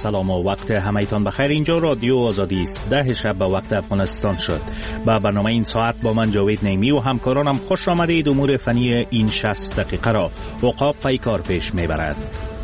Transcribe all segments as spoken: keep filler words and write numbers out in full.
سلام و وقت همه‌تان بخیر. اینجا رادیو آزادی است. ده شب به وقت افغانستان شد. با برنامه این ساعت با من جاوید نعیمی و همکارانم خوش آمدید. امور فنی این شصت دقیقه را عقاب پیکار پیش میبرد.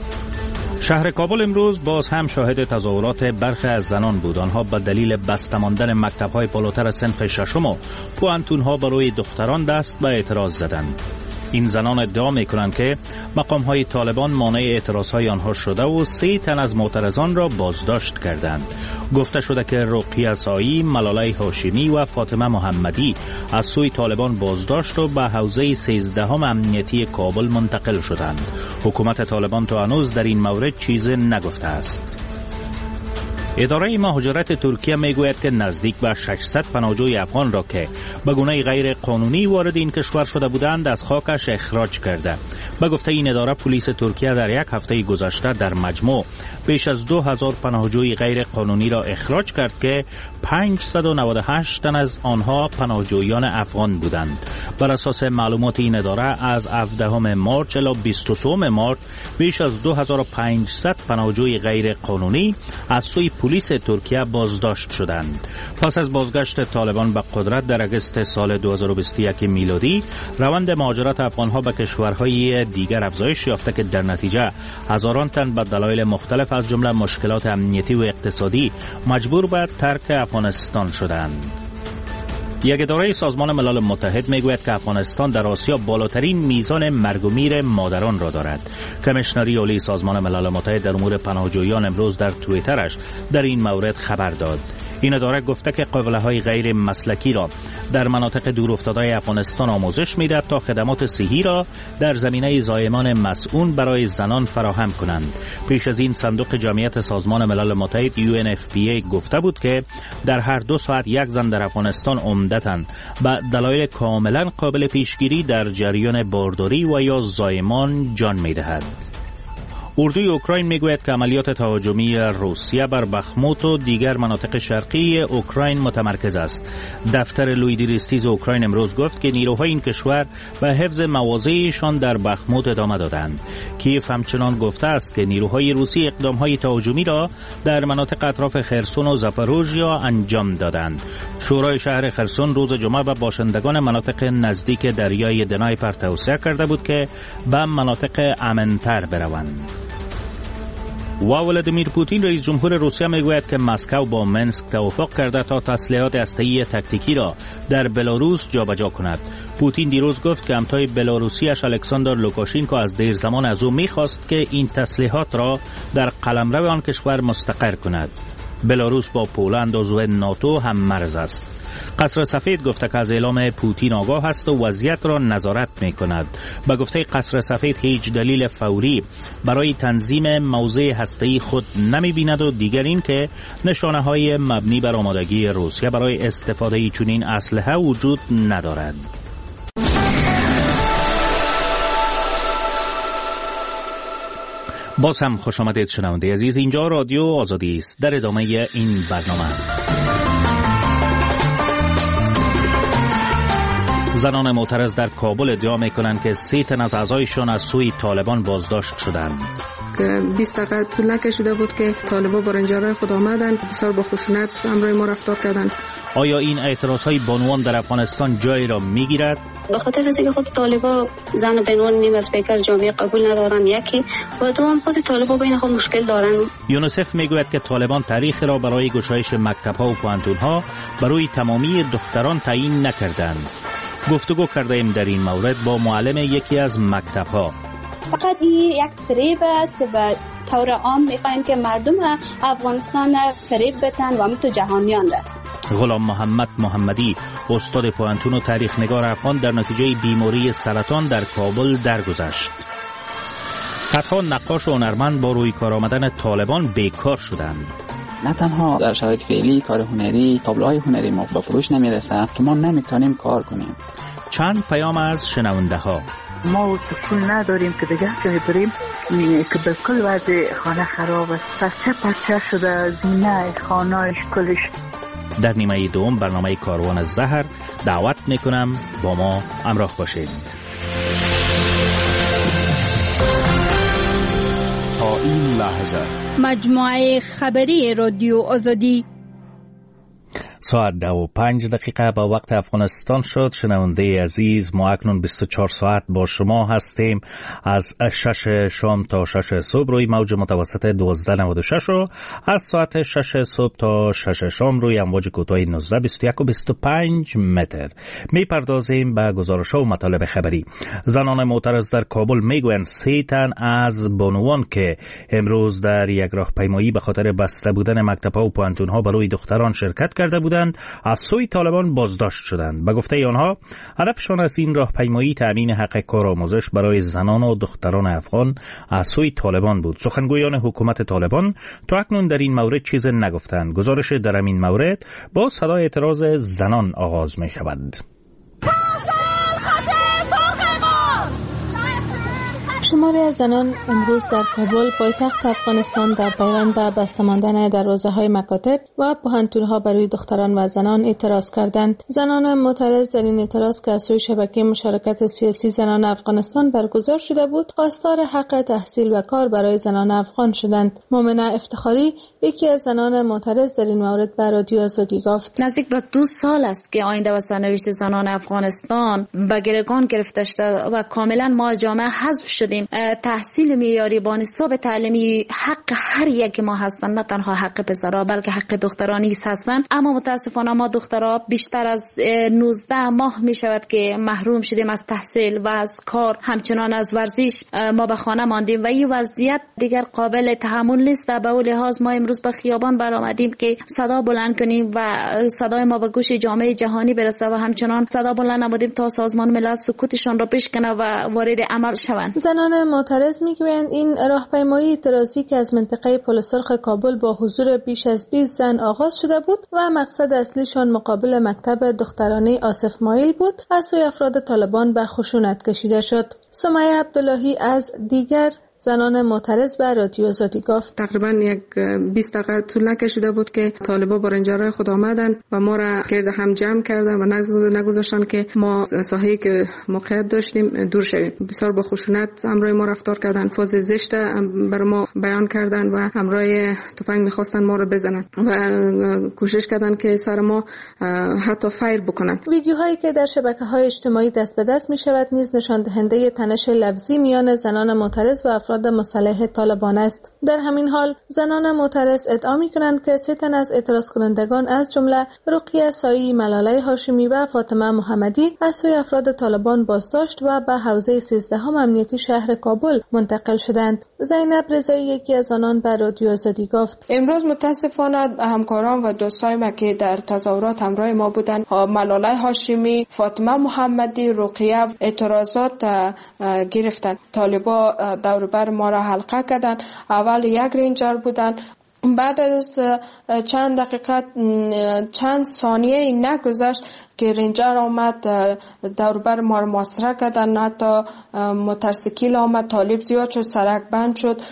شهر کابل امروز باز هم شاهد تظاهرات برخی از زنان بود. آنها به دلیل بسته ماندن مکتب‌های بالاتر صنف ششم و پوانتون‌ها برای دختران دست به اعتراض زدند. این زنان ادعا می‌کنند که مقام‌های طالبان مانع اعتراض‌های آنها شده و سه تن از معترضان را بازداشت کردند. گفته شده که رقیه سایی، ملاله هاشمی و فاطمه محمدی از سوی طالبان بازداشت و به حوزه سیزدهم امنیتی کابل منتقل شدند. حکومت طالبان تا هنوز در این مورد چیزی نگفته است. اداره مهاجرت ترکیه میگوید که نزدیک به ششصد پناهجوی افغان را که به گونه غیر قانونی وارد این کشور شده بودند از خاکش اخراج کرده. به گفته این اداره پلیس ترکیه در یک هفته گذشته در مجموع بیش از دو هزار پناهجوی غیر قانونی را اخراج کرد که پانصد و نود و هشت تن از آنها پناهجویان افغان بودند. بر اساس معلومات این اداره از هفدهم مارس الی بیست و سوم مارس بیش از دو هزار و پانصد پناهجوی غیر قانونی از سوی پلیس ترکیه بازداشت شدند. پس از بازگشت طالبان به قدرت در اگست سال دو هزار و بیست و یک میلادی، روند مهاجرت افغانها به کشورهای دیگر افزایش یافته که در نتیجه هزاران تن به دلایل مختلف از جمله مشکلات امنیتی و اقتصادی مجبور به ترک افغانستان شدند. یک اداره سازمان ملل متحد میگوید که افغانستان در آسیا بالاترین میزان مرگ و میر مادران را دارد. کمیشنری عالی سازمان ملل متحد در امور پناهجویان امروز در توییترش در این مورد خبر داد. این اداره گفته که قافله‌های غیر مسلکی را در مناطق دورافتاده افغانستان آموزش می‌دهد تا خدمات صحی را در زمینه زایمان مسئول برای زنان فراهم کنند. پیش از این صندوق جمعیت سازمان ملل متحد یو ان اف پی ای گفته بود که در هر دو ساعت یک زن در افغانستان عمدتاً به دلایل کاملاً قابل پیشگیری در جریان بارداری و یا زایمان جان می‌دهد. اردوی اوکراین میگوید که عملیات تهاجمی روسیه بر بخموت و دیگر مناطق شرقی اوکراین متمرکز است. دفتر لویدریستیز اوکراین امروز گفت که نیروهای این کشور به حفظ مواضعشان در بخموت ادامه دادند. کیف همچنان گفته است که نیروهای روسی اقدامهای تهاجمی را در مناطق اطراف خرسون و زاپاروژیا انجام دادند. شورای شهر خرسون روز جمعه به باشندگان مناطق نزدیک دریای دنایپر توصیه کرده بود که به مناطق امن‌تر بروند. و ولادیمیر پوتین رئیس جمهور روسیه میگوید که مسکو با منسک توافق کرده تا تسلیحات هسته‌ای تاکتیکی را در بلاروس جابجا کند. پوتین دیروز گفت که همتای بلاروسیش الکساندر لوکاشنکو از دیر زمان از او میخواست که این تسلیحات را در قلمرو آن کشور مستقر کند. بلاروس با پولند عضو ناتو هم مرز است. قصر سفید گفته که از اعلام پوتین آگاه است و وضعیت را نظارت می کند. به گفته قصر سفید هیچ دلیل فوری برای تنظیم موضع هسته‌ای خود نمی بیند و دیگر این که نشانه های مبنی بر آمادگی روسیه برای استفاده چنین اسلحه وجود ندارد. باز هم خوش آمدید شنونده عزیز. اینجا رادیو آزادی است. در ادامه این برنامه زنان معترض در کابل ادعا می‌کنند که سه تن از اعضایشان از سوی طالبان بازداشت شدند. که بیست دقیقه طول نکشیده بود که طالبان با رنجرهای خود آمدن، بسیار با خشونت همراه ما رفتار کردند. آیا این اعتراضهای بانوان در افغانستان جایی را میگیرد؟ به خاطر از اینکه خود طالبان زن و بنوان نیم از پیکر جامعه قبول ندارن، یکی و دوم خود طالبان بین خود مشکل دارن. یونیسف میگوید که طالبان تاریخ را برای گشایش مکتب‌ها و پوانتون‌ها برای تمامی دختران تعیین نکردند. گفتگو کرده ایم در این مورد با معلم یکی از مکتب‌ها. فقط این یک فریب است که به طور عام میخواین که مردم افغانستان فریب بتن و همینطور جهانیان را. غلام محمد محمدی استاد پوانتون و تاریخ نگار افغان در نتیجه بیماری سرطان در کابل درگذشت. صدها نقاش و هنرمند با روی کار آمدن طالبان بیکار شدند. نه تنها در شرایط فعلی کار هنری، تابلوهای هنری ما به فروش نمیرسه که ما نمیتونیم کار کنیم. چند پیام از شنونده ها. ما پول نداریم که دیگه جای بریم که به کل وضع خانه خراب است، پرچه پرچه شده زینه خانهش کلش. در نیمه دوم برنامه کاروان زهر دعوت میکنم با ما همراه باشید. تا این لحظه مجموعه خبری رادیو آزادی. ساعت دو و پنج دقیقه با وقت افغانستان شد. شنونده عزیز، ما اکنون بیست و چهار ساعت با شما هستیم از شش شام تا شش صبح روی موج متوسط دوازده نود و شش و از ساعت شش صبح تا شش شام روی امواج کوتاه نوزده بیست و یک و بیست و پنج متر. می پردازیم به گزارش و مطالب خبری. زنان معترض در کابل میگویند سه تن از بانوان که امروز در یک راهپیمایی به خاطر بسته بودن مکتب‌ها و پوهنتون‌ها برای دختران شرکت کرده بودند از سوی طالبان بازداشت شدند. به گفته آنها هدفشان از این راهپیمایی تامین حق کارآموزش برای زنان و دختران افغان از سوی طالبان بود. سخنگویان حکومت طالبان تا اکنون در این مورد چیز نگفتند. گزارش در این مورد با صدای اعتراض زنان آغاز می شود. شماری از زنان امروز در کابل پایتخت افغانستان در پیوند به بسته ماندن دروازه‌های مکاتب و پوهنتون‌ها برای دختران و زنان اعتراض کردند. زنان معترض در این اعتراض که از سوی شبکه مشارکت سیاسی زنان افغانستان برگزار شده بود، خواستار حق تحصیل و کار برای زنان افغان شدند. مومنه افتخاری یکی از زنان معترض در این مورد به رادیو آزادی گفت: نزدیک به دو سال است که آینده و سرنوشت زنان افغانستان به گروگان گرفته شده و کاملا ما جامعه حذف شدیم. تحصیل معیاری با نصاب تعلیمی حق هر یک ما هستند، نه تنها حق پسرها بلکه حق دختران نیز هستند. اما متاسفانه ما دخترها بیشتر از نوزده ماه می شود که محروم شدیم از تحصیل و از کار، همچنان از ورزش ما به خانه ماندیم و این وضعیت دیگر قابل تحمل نیست. به اون لحاظ ما امروز به خیابان برآمدیم که صدا بلند کنیم و صدای ما به گوش جامعه جهانی برسه و همچنان صدا بلند نمودیم تا سازمان ملل سکوتشان را بشکنه و وارد عمل شوند. زنان معترض میگویند این راهپیمایی اعتراضی که از منطقه پل سرخ کابل با حضور بیش از بیست زن آغاز شده بود و مقصد اصلیشان مقابل مکتب دخترانه آصف مایل بود، از سوی افراد طالبان به خشونت کشیده شد. سمیه عبداللهی از دیگر زنان معترض به رادیو آزادی گفت: تقریبا یک بیست دقیقه طول نکشیده بود که طالبا با رنجرهای خود آمدن و ما را گرد هم جمع کردن و نگذاشتن که ما ساحه‌ای که موقعیت داشتیم دور شویم. بسیار با خشونت همراه ما رفتار کردن، فاز زشت بر ما بیان کردن و همراه تفنگ می‌خواستن ما رو بزنن و کوشش کردن که سر ما حتی فایر بکنن. ویدیوهایی که در شبکه‌های اجتماعی دست به دست می‌شود نیز نشان دهنده تنش لفظی میان زنان معترض و افراد مسلح طالبان است. در همین حال زنان معترض ادعا می‌کنند که سه تن از اعتراض کنندگان از جمله رقیه سایی، ملاله هاشمی و فاطمه محمدی از سوی افراد طالبان بازداشت و به حوزه سیزدهم امنیتی شهر کابل منتقل شدند. زینب رضایی یکی از آنان به رادیو آزادی گفت: امروز متاسفانه همکاران و دوستای ما که در تظاهرات همراه ما بودند، ملاله هاشمی، فاطمه محمدی، رقیه اعتراضات گرفتند. طالبا دور بر ما را حلقه کردن. اول یک رنجر بودن، بعد از چند دقیقه چند ثانیه نگذشت که رنجر آمد دور بر ما را محاصره کردن. حتی موتورسیکل آمد، طالب زیاد شد، سرک بند شد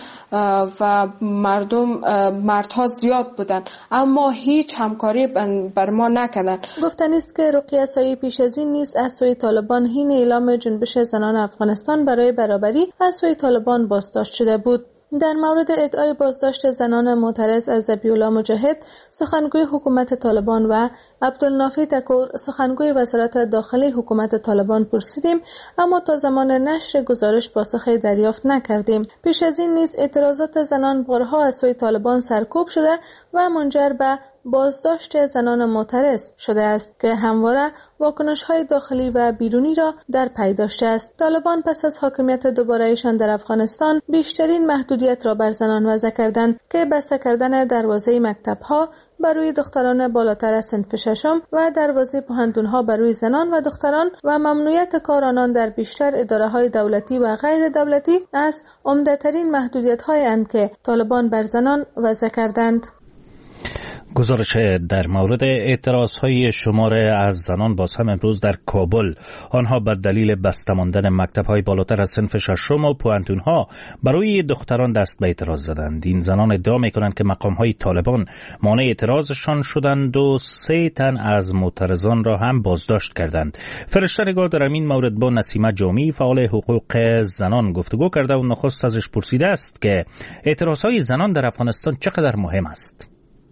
و مردم مردها زیاد بودن اما هیچ همکاری بر ما نکردن. گفتنی است که رقیه سایی پیش از این نیز از سوی طالبان حین اعلام جنبش زنان افغانستان برای برابری از سوی طالبان بازداشت شده بود. در مورد ادعای بازداشت زنان معترض از ذبیح‌الله مجاهد، سخنگوی حکومت طالبان و عبدالنافع تکور، سخنگوی وزارت داخلی حکومت طالبان پرسیدیم، اما تا زمان نشر گزارش پاسخی دریافت نکردیم. پیش از این نیز اعتراضات زنان بارها از سوی طالبان سرکوب شده و منجر به بازداشت زنان معترض شده است که همواره واکنش‌های داخلی و بیرونی را در پی داشته است. طالبان پس از حاکمیت دوباره‌ایشان در افغانستان بیشترین محدودیت را بر زنان وضع کردند که بسته کردن دروازه مکتب‌ها بر روی دختران بالاتر از صنف ششم و دروازه پوهنتون‌ها بر روی زنان و دختران و ممنوعیت کار آنان در بیشتر اداره‌های دولتی و غیر دولتی از عمده‌ترین محدودیت‌هایی اند که طالبان بر زنان وضع کردند. گزارش در مورد اعتراضهای شماره از زنان باز هم امروز در کابل، آنها به دلیل بسته ماندن مکتب‌های بالاتر از صنف ششم و پوانتون‌ها برای دختران دست به اعتراض زدند. این زنان ادعا می‌کنند که مقام‌های طالبان مانع اعتراضشان شدند و سه تن از معترضان را هم بازداشت کردند. فرشته نگار در این مورد با نسیمه جامی فعال حقوق زنان گفتگو کرده و نخست ازش پرسیده است که اعتراضهای زنان در افغانستان چقدر مهم است.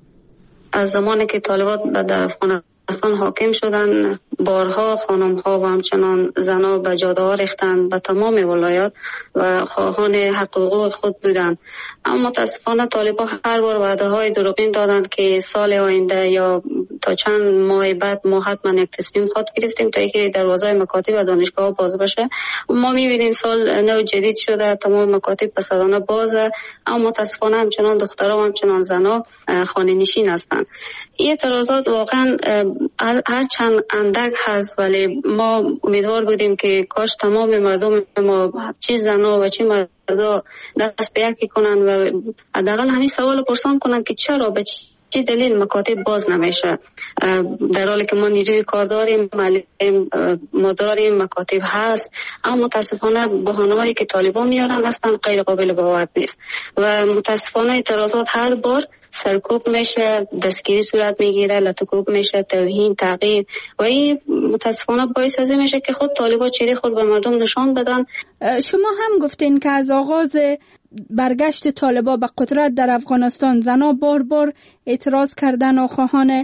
از زمانی که طالبان در افغانستان حاکم شدن، بارها خانم ها و همچنان زنها به جاده ها ریختند به تمام ولایات و خواهان حقوق خود بودند. اما متاسفانه طالبان هر بار وعده های دروغین دادند که سال آینده یا تا چند ماه بعد ما حتما یک تصمیم خود گرفتیم تا اینکه دروازه مکاتب و دانشگاه باز بشه. ما میبینیم سال نو جدید شده، تمام مکاتب پسرانه بازه، اما متاسفانه همچنان دخترها و همچنان زنها خانه نشین هستند. این اعتراضات واقعا هر چند اندک هست، ولی ما امیدوار بودیم که کاش تمام مردم ما، چه زنها و چه مردا، دست به یکی کنن و حداقل همین سوال پرسان کنن که چرا به چه دلیل مکاتب باز نمیشه، در حالی که ما نیروی کار داریم، معلم ما داریم، مکاتب هست، اما متاسفانه بهانه‌هایی که طالبان میارن هستن غیر قابل باور نیست و متاسفانه اعتراضات هر بار سرکوب میشه، دستگیری صورت میگیره، لطکوب میشه، توهین، تغییر و این متاسفانه باعث از این میشه که خود طالبان چهره خود به مردم نشان بدن. شما هم گفتین که از آغاز برگشت طالبان به قدرت در افغانستان زنها بار بار اعتراض کردن و خواهان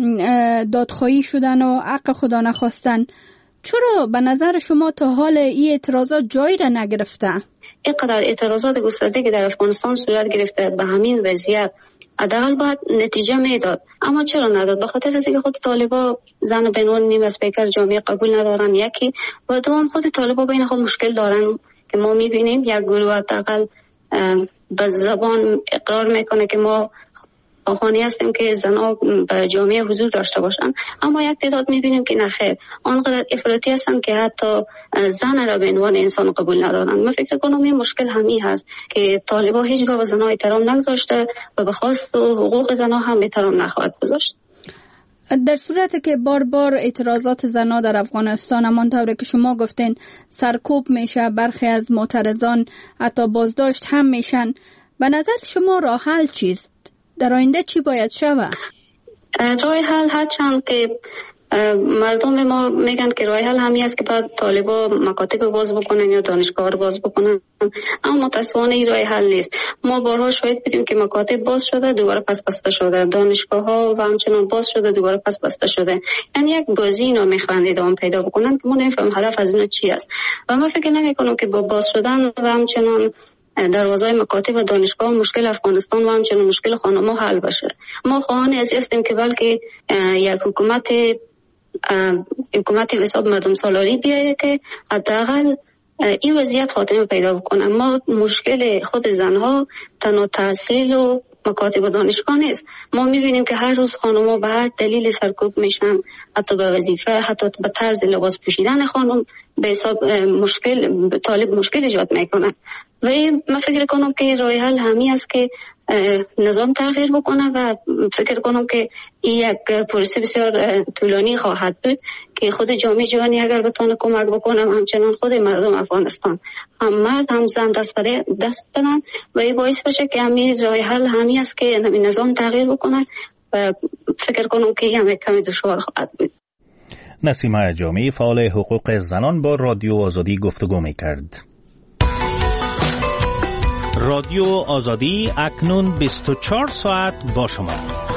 دادخواهی شدن و حق خدا نخواستن. چرا به نظر شما تا حال این اعتراضات جایی را نگرفته؟ اینقدر اعتراضات گسترده که در افغانستان صورت گرفته، به همین وضعیت حداقل باید نتیجه میداد، اما چرا نداد؟ به خاطر از اینکه خود طالبان زن به عنوان نیم اسپیکر جامعه قبول ندارن، یکی، و دوم خود طالبان بین خود مشکل دارن که ما میبینیم یک گروه حداقل به زبان اقرار میکنه که ما خواهانی هستیم که زنها به جامعه حضور داشته باشن، اما یک تعداد میبینیم که نخیر، آنقدر افراطی هستن که حتی زن را به عنوان انسان قبول ندارن. من فکر کنم این مشکل همین هست که طالبان هیچگاه به زنها احترام نگذاشته و به خواست و حقوق زنها هم احترام نخواهد گذاشت. در صورتی که بار بار اعتراضات زنها در افغانستان همانطور که شما گفتین سرکوب میشه، برخی از معترضان حتی بازداشت هم میشن، به نظر شما راه حل چیست؟ در آینده چی باید شود؟ راه حل هرچند که مردم ما میگن که راه حل همین است که بعد طالبان مکاتب باز بکنن یا دانشگاه رو باز بکنن، اما متاسفانه این راه حل نیست. ما بارها شاهد بودیم که مکاتب باز شده دوباره پس بسته شده، دانشگاه ها و همچنان باز شده دوباره پس بسته شده، یعنی یک بازی اینا میخوان ادامه پیدا بکنن که ما نمیفهم هدف از اینا چی است. و من فکر نمیکنم که با باز شدن و همچنان دروازه مکاتب و دانشگاه مشکل افغانستان و همچنان مشکل خانم‌ها حل بشه. ما خواهان از هستیم که بلکه یک حکومت حکومت حساب مردم سالاری بیاید که حداقل این وضعیت خاتمه پیدا بکنه. ما مشکل خود زنها تنها تحصیل و مکاتب و دانشگاه نیست. ما میبینیم که هر روز خانم‌ها به هر دلیل سرکوب میشن، حتی به وظیفه، حتی به طرز لباس پوشیدن خانم به حساب مشکل طالب مشکل ایجاد میکنه. و من فکر کنم که راه حل همین است که نظام تغییر بکنه و فکر کنم که این یک پروسه بسیار طولانی خواهد بود که خود جامعه جهانی اگر بتونه کمک بکنه، همچنان خود مردم افغانستان هم مرد هم زن دست بده دست بدن و این باعث بشه که همین راه حل همین است که نظام تغییر بکنه و فکر کنم که این کمی دشوار خواهد بود. نسیمه جامی فعال حقوق زنان با رادیو آزادی گفتگو می‌کرد. رادیو آزادی اکنون بیست و چهار ساعت با شما.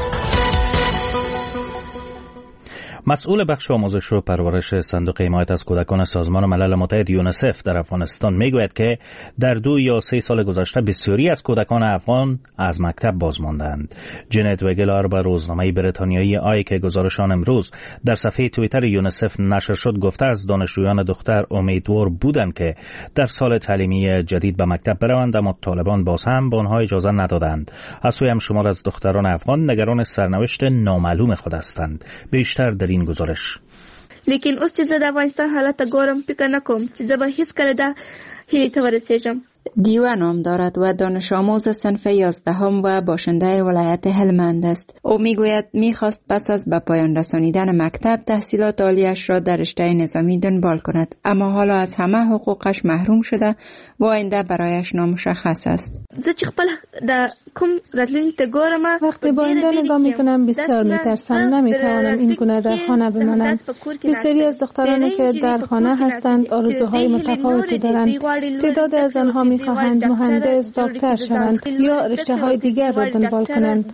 مسئول بخش آموزش و پرورش صندوق حمایت از کودکان سازمان ملل متحد یونیسف در افغانستان میگوید که در دو یا سه سال گذشته بسیاری از کودکان افغان از مکتب باز ماندند. جنت وگلار به روزنامه بریتانیایی آی که گزارشان امروز در صفحه توییتر یونیسف نشر شد گفته از دانشجویان دختر امیدوار بودند که در سال تعلیمی جدید به مکتب بروند، اما طالبان باز هم به آنها اجازه ندادند. از سوی هم شمار از دختران افغان نگران سرنوشت نامعلوم خود هستند. بیشتر در این گزارش. لیکن اوس چې زه د افغانستان حالت ګورم فکر نه کوم چې زه به هیڅ کله دا هیلې ته ورسېږم. دیوه نام دارد و دانش آموز صنف یازدهم و باشنده ولایت هلمند است. او میگوید میخواست پس از به پایان رسانیدن مکتب تحصیلات عالیش را در رشته نظامی دنبال کند، اما حالا از همه حقوقش محروم شده و آینده برایش نامشخص است. زه چې خپل د کوم راتلونکي ته ګورم، وقتی با آینده نگاه میکنم بسیار میترسم، نمیتوانم این گونه در خانه بمانم. بسیاری از دخترانی که در خانه هستند آرزوهای متفاوتی دارند. تعداد از آنها میخواهند مهندس، دکتر شوند یا رشته های دیگر را دنبال کنند.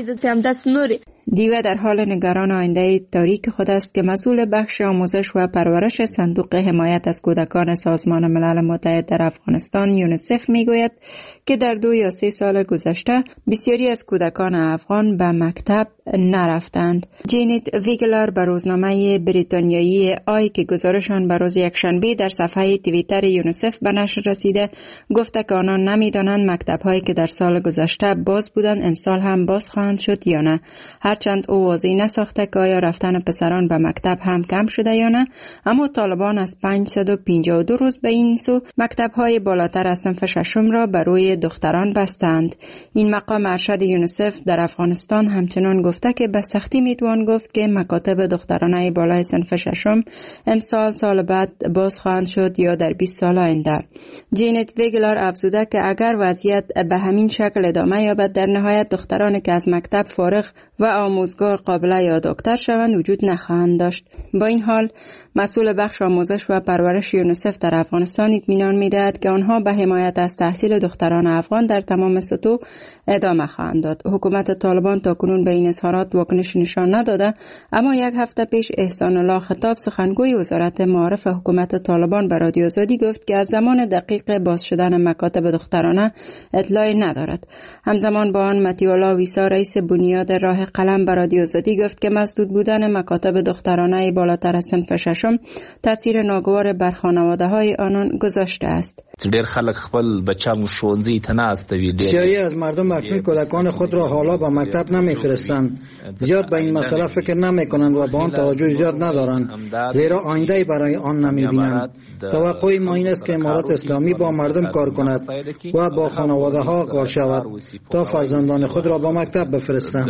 دیوه در حال نگران آینده تاریک خود است که مسئول بخش آموزش و پرورش صندوق حمایت از کودکان سازمان ملل متحد در افغانستان یونیسف میگوید که در دو یا سه سال گذشته بسیاری از کودکان افغان به مکتب نرفتند. جینیت ویگلر به روزنامه بریتانیایی آی که گزارش آن به روز یکشنبه در صفحه توییتر یونیسف به نشر رسیده گفته که آنان نمیدانند مکتب‌هایی که در سال گذشته باز بودند امسال هم باز خواهند شد یا نه. هرچند او واضح نساخته که آیا رفتن پسران به مکتب هم کم شده یا نه، اما طالبان از پانصد و پنجاه و دو روز به این سو مکتب‌های بالاتر از صنف ششم را بر روی دختران بستند. این مقام ارشد یونیسف در افغانستان همچنان گفته که به سختی میتوان گفت که مکاتب دخترانه بالای صنف ششم امسال سال بعد باز خواهند شد یا در بیست سال آینده. جینت ویگلر افزوده که اگر وضعیت به همین شکل ادامه یابد در نهایت دخترانی که از مکتب فارغ و آموزگار قابله یا دکتر شوند وجود نخواهند داشت. با این حال مسئول بخش آموزش و پرورش یونیسف در افغانستان اطمینان می‌دهد که آنها به حمایت از تحصیل دختران افغان در تمام سطوح ادامه خواهند داد. حکومت طالبان تاکنون به این اظهارات واکنش نشان نداده، اما یک هفته پیش احسان الله خطاب سخنگوی وزارت معارف حکومت طالبان به رادیو آزادی گفت که از زمان دقیق باز شدن مکاتب دخترانه اطلاعی ندارد. همزمان با آن مطیع الله ویسا رئیس بنیاد راه قلم به رادیو آزادی گفت که مسدود بودن مکاتب دخترانه بالاتر از صنف ششم تاثیر ناگوار بر خانواده‌های آنان گذاشته است. ډېر خلک خپل بچیان ښوونځي ته نه استوي. بسیاری از مردم اکنون کودکان خود را حالا به مکتب نمیفرستند. زیاد به این مسئله فکر نمیکنند و به آن توجه زیاد ندارند، زیرا آینده برای آن نمیبینند. توقع ما این است که امارت اسلامی با مردم کار کند و با خانواده ها کار شود تا فرزندان خود را به مکتب بفرستند.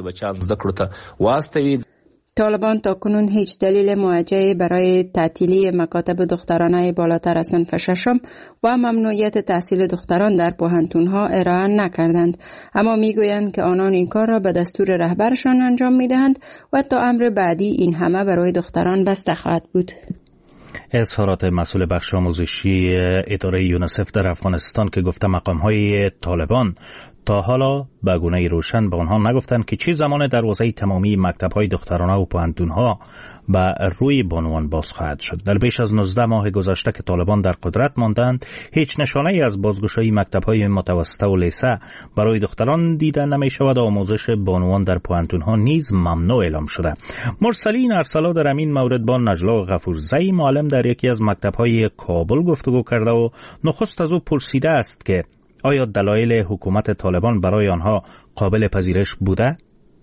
طالبان تاکنون هیچ دلیل موجهی برای تعطیلی مکاتب دخترانه بالاتر از صنف ششم و ممنوعیت تحصیل دختران در پوهنتون‌ها ارائه نکردند، اما میگویند که آنان این کار را به دستور رهبرشان انجام میدهند و تا امر بعدی این همه برای دختران بسته خواهد بود. اظهارات مسئول بخش آموزشی اداره یونیسف در افغانستان که گفته مقام‌های طالبان تا حالا به گونه روشن به آنها نگفتند که چه زمان دروازه تمامی مکتب‌های دخترانه و پوهنتون‌ها به روی بانوان باز خواهد شد. در بیش از نوزده ماه گذشته که طالبان در قدرت ماندند، هیچ نشانه‌ای از بازگشایی مکتب‌های متوسطه و لیسه برای دختران دیده نمی‌شود و آموزش بانوان در پوهنتون‌ها نیز ممنوع اعلام شده. مرسلین ارسلا در همین مورد با نجلا غفورزی معلم در یکی از مکتب‌های کابل گفتگو کرده و نخست از او پرسیده است که آیا دلایل حکومت طالبان برای آنها قابل پذیرش بوده؟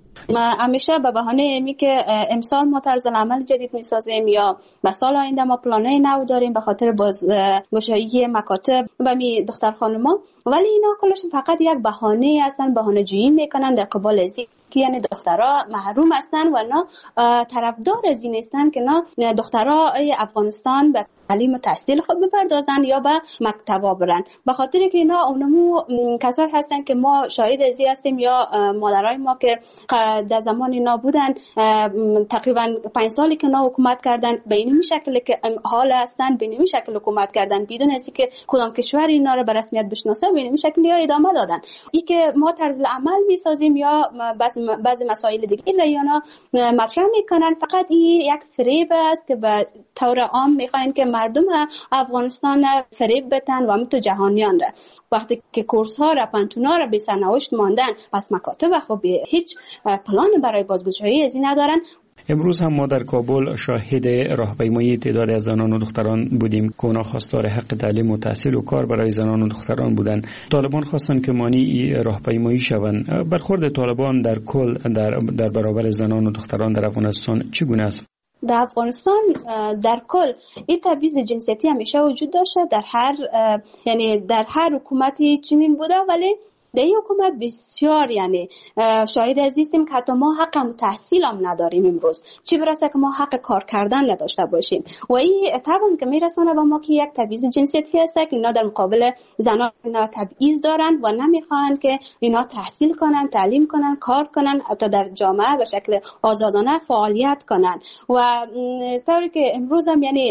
ما همیشه به بهانه اینی که امسال ما طرز عمل جدید میسازیم یا به سال آینده ما پلانای نو داریم به خاطر بازگشایی مکاتب و می دختر خانوما، ولی اینا کلشون فقط یک بهانه هستن، بهانه جویی میکنن در قبال ازی که یعنی دخترها محروم هستن و نه طرفدار از این هستن که نه دخترها افغانستان به تعلیم و تحصیل خود بپردازن یا به مکتبا برن، به خاطر که اینا اونمو کسایی هستن که ما شاهد ازی هستیم یا مادرای ما که در زمان اینا بودن تقریبا پنج سالی که اینا حکومت کردن به این شکل که حال هستن، به این شکل حکومت کردن بدون از اینکه کدام کشور اینا رو به رسمیت بشناسه، به این شکل یا ادامه دادن. این که ما طرز عمل میسازیم یا بعضی بعضی مسائل دیگه این رایانا مطرح میکنن، فقط این یک فریب است که به طور عام میخواین که مردم افغانستان فریب بتن و همینطور جهانیان را. وقتی که کورس ها را پنتونا را به سرنوشت ماندن، پس مکاتب خب هیچ پلان برای بازگشایی از این ندارن. امروز هم ما در کابل شاهد راهپیمایی تعدادی از زنان و دختران بودیم که اونا خواستار حق تعلیم و تحصیل و کار برای زنان و دختران بودند. طالبان خواستند که مانع راهپیمایی شوند. برخورد طالبان در کل در در برابر زنان و دختران در افغانستان چگونه است؟ در افغانستان در کل این تبعیض جنسیتی همیشه وجود داشته، در هر یعنی در هر حکومتی چنین بوده، ولی در این حکومت بسیار یعنی شاهد هستیم که حتی ما حق هم تحصیل هم نداریم امروز، چی برسه که ما حق کار کردن نداشته باشیم. و این طبعا که میرسونه به ما که یک تبعیض جنسیتی هست که اینا در مقابل زنان اینا تبعیض دارن و نمیخوان که اینا تحصیل کنن، تعلیم کنن، کار کنن، حتی در جامعه به شکل آزادانه فعالیت کنن. و طوری که امروز هم یعنی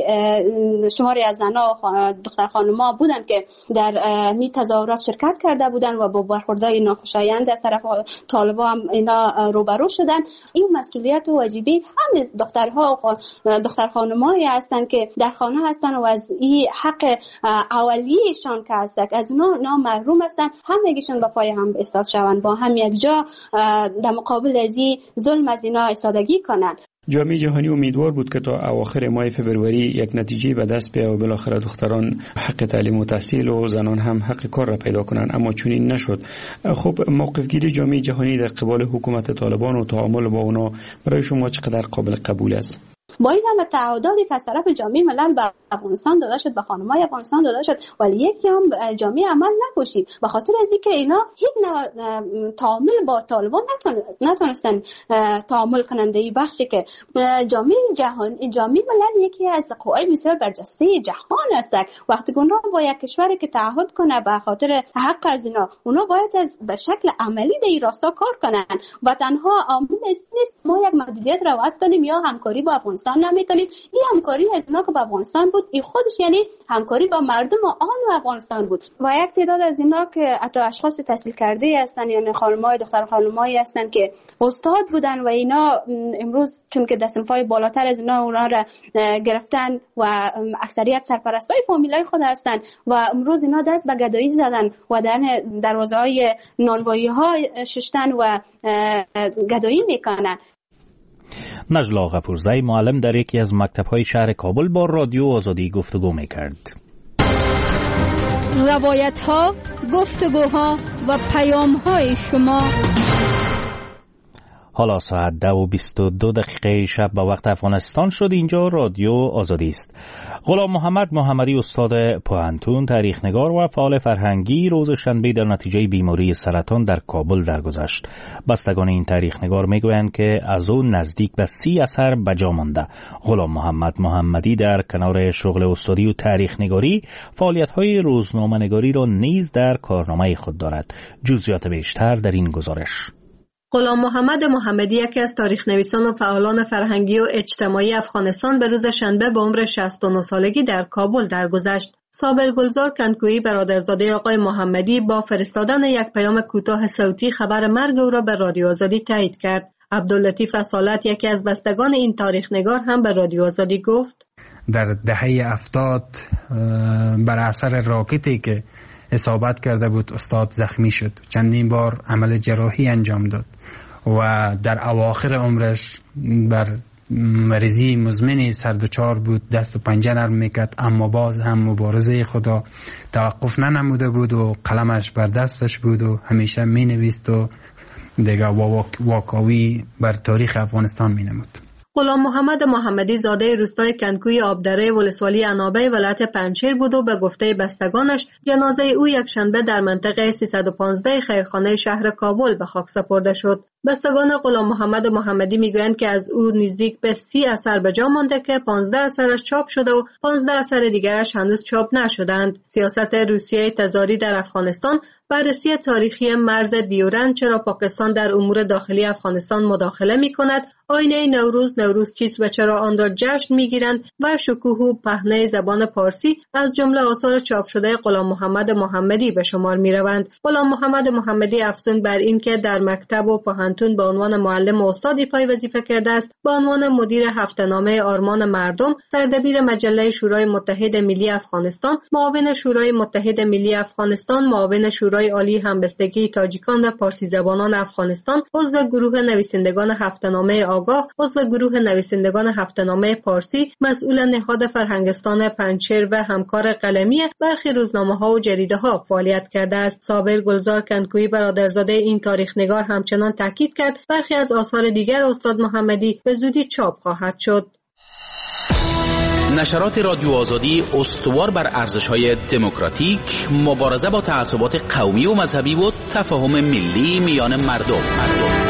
شماری از زنها و دختر خانم‌ها بودن که در می تظاهرات شرکت کرده بودن و با برخوردهای ناخوشایند از طرف طالبان هم اینا روبرو شدن. این مسئولیت و واجبه همه دخترها و دختر خانمایی هستن که در خانه هستن و از این حق اولیه‌شان که هست از اونا نا محروم هستن، همگیشون به پای هم ایستاد شوند، با هم یک جا در مقابل از این ظلم از اینا ایستادگی کنن. جامعه جهانی امیدوار بود که تا اواخر ماه فوریه یک نتیجه به دست بیاید و بالاخره دختران حق تعلیم و تحصیل و زنان هم حق کار را پیدا کنند، اما چنین نشد. خب موقف گیری جامعه جهانی در قبال حکومت طالبان و تعامل با اونا برای شما چقدر قابل قبول است؟ با این همه تعهداتی که از طرف جامعه ملل به افغانستان داده شد، به خانم‌های افغانستان داده شد، ولی یکی هم جامعه عمل نکشید، به خاطر از اینکه اینا هیچ نوع تعامل با طالبان نتونستن تعامل کننده این بخشی که جامعه جهان جامعه ملل یکی از قوای بسیار برجسته جهان است. وقتی اونا با یک کشوری که تعهد کنه به خاطر حق از اینا، اونا باید از به شکل عملی در این راستا کار کنن و تنها عامل نیست ما یک محدودیت رو وضع کنیم یا همکاری با افغانستان نمیکنیم. این همکاری از اینا که با افغانستان بود، این خودش یعنی همکاری با مردم و آن افغانستان بود. و یک تعداد از اینا که حتی اشخاص تحصیل کرده هستن، یعنی خانم‌های دختر خانم‌هایی هستن که استاد بودن و اینا امروز چون که دستمپای بالاتر از اینا اونا را گرفتن و اکثریت سرپرستای فامیلای خود هستن و امروز اینا دست به گدایی زدن و در دروازه‌های نانوایی‌ها ششتن و گدایی میکنن. نجلا غفورزی معلم در یکی از مکتب‌های شهر کابل با رادیو آزادی گفتگو می‌کرد. روایت‌ها، گفتگوها و پیام‌های شما. حالا ساعت ده و بیست و دو دقیقه شب به وقت افغانستان شد. اینجا رادیو آزادی است. غلام محمد محمدی استاد پوهنتون، تاریخ‌نگار و فعال فرهنگی روز شنبه در نتیجه بیماری سرطان در کابل درگذشت. بستگان این تاریخ‌نگار میگویند که از او نزدیک به سی اثر به جا مانده. غلام محمد محمدی در کنار شغل استادی و تاریخ‌نگاری فعالیت‌های روزنامه‌نگاری را نیز در کارنامه خود دارد. جزئیات بیشتر در این گزارش. غلام محمد محمدی یکی از تاریخ نویسان و فعالان فرهنگی و اجتماعی افغانستان به روز شنبه به عمر شصت و نه سالگی در کابل درگذشت. صابر گلزار کنکویی برادرزاده آقای محمدی با فرستادن یک پیام کوتاه صوتی خبر مرگ او را به رادیو آزادی تایید کرد. عبداللطیف اصالت یکی از بستگان این تاریخ‌نگار هم به رادیو آزادی گفت: در دهه هفتاد بر اثر راکتی که اصابت کرده بود استاد زخمی شد، چندین بار عمل جراحی انجام داد و در اواخر عمرش بر مریضی مزمن سردوچار بود، دست و پنجه نرم میکرد، اما باز هم مبارزه خدا توقف ننموده بود و قلمش بر دستش بود و همیشه مینویست و دیگه واکاوی بر تاریخ افغانستان مینمود. غلام محمد محمدی زاده روستای کنکوی آبدره ولسوالی عنابه ولایت پنجشیر بود و به گفته بستگانش جنازه او یک شنبه در منطقه سیصد و پانزده خیرخانه شهر کابل به خاک سپرده شد. بستگان غلام محمد محمدی میگویند که از او نزدیک به سی اثر به جا مانده که پانزده اثرش چاپ شده و پانزده اثر دیگرش هنوز چاپ نشدند. سیاست روسیه تزاری در افغانستان، بررسی تاریخی مرز دیورند، چرا پاکستان در امور داخلی افغانستان مداخله می کند، آینه نوروز، نوروز چیست و چرا آن را جشن می گیرند و شکوه و پهنه زبان پارسی از جمله آثار چاپ شده غلام محمد محمدی به شمار می روند. غلام محمد محمدی افزون بر این که در مکتب و پوهنتون به عنوان معلم و استاد ایفای وظیفه کرده است، به عنوان مدیر هفته‌نامه آرمان مردم، سردبیر مجله شورای متحد ملی افغانستان، معاون شورای متحد ملی افغانستان، معاون شورای عالی همبستگی تاجیکان و پارسی زبانان افغانستان، عضو گروه نویسندگان هفته‌نامه آگاه، عضو گروه نویسندگان هفته‌نامه پارسی، مسئول نهاد فرهنگستان پنجشیر و همکار قلمی برخی روزنامه‌ها و جریده‌ها فعالیت کرده است. صابر گلزار کنکویی برادرزاده این تاریخ‌نگار همچنان تاکید کرد برخی از آثار دیگر استاد محمدی به زودی چاپ خواهد شد. نشرات رادیو آزادی استوار بر ارزش‌های دموکراتیک، مبارزه با تعصبات قومی و مذهبی و تفاهم ملی میان مردم. مردم.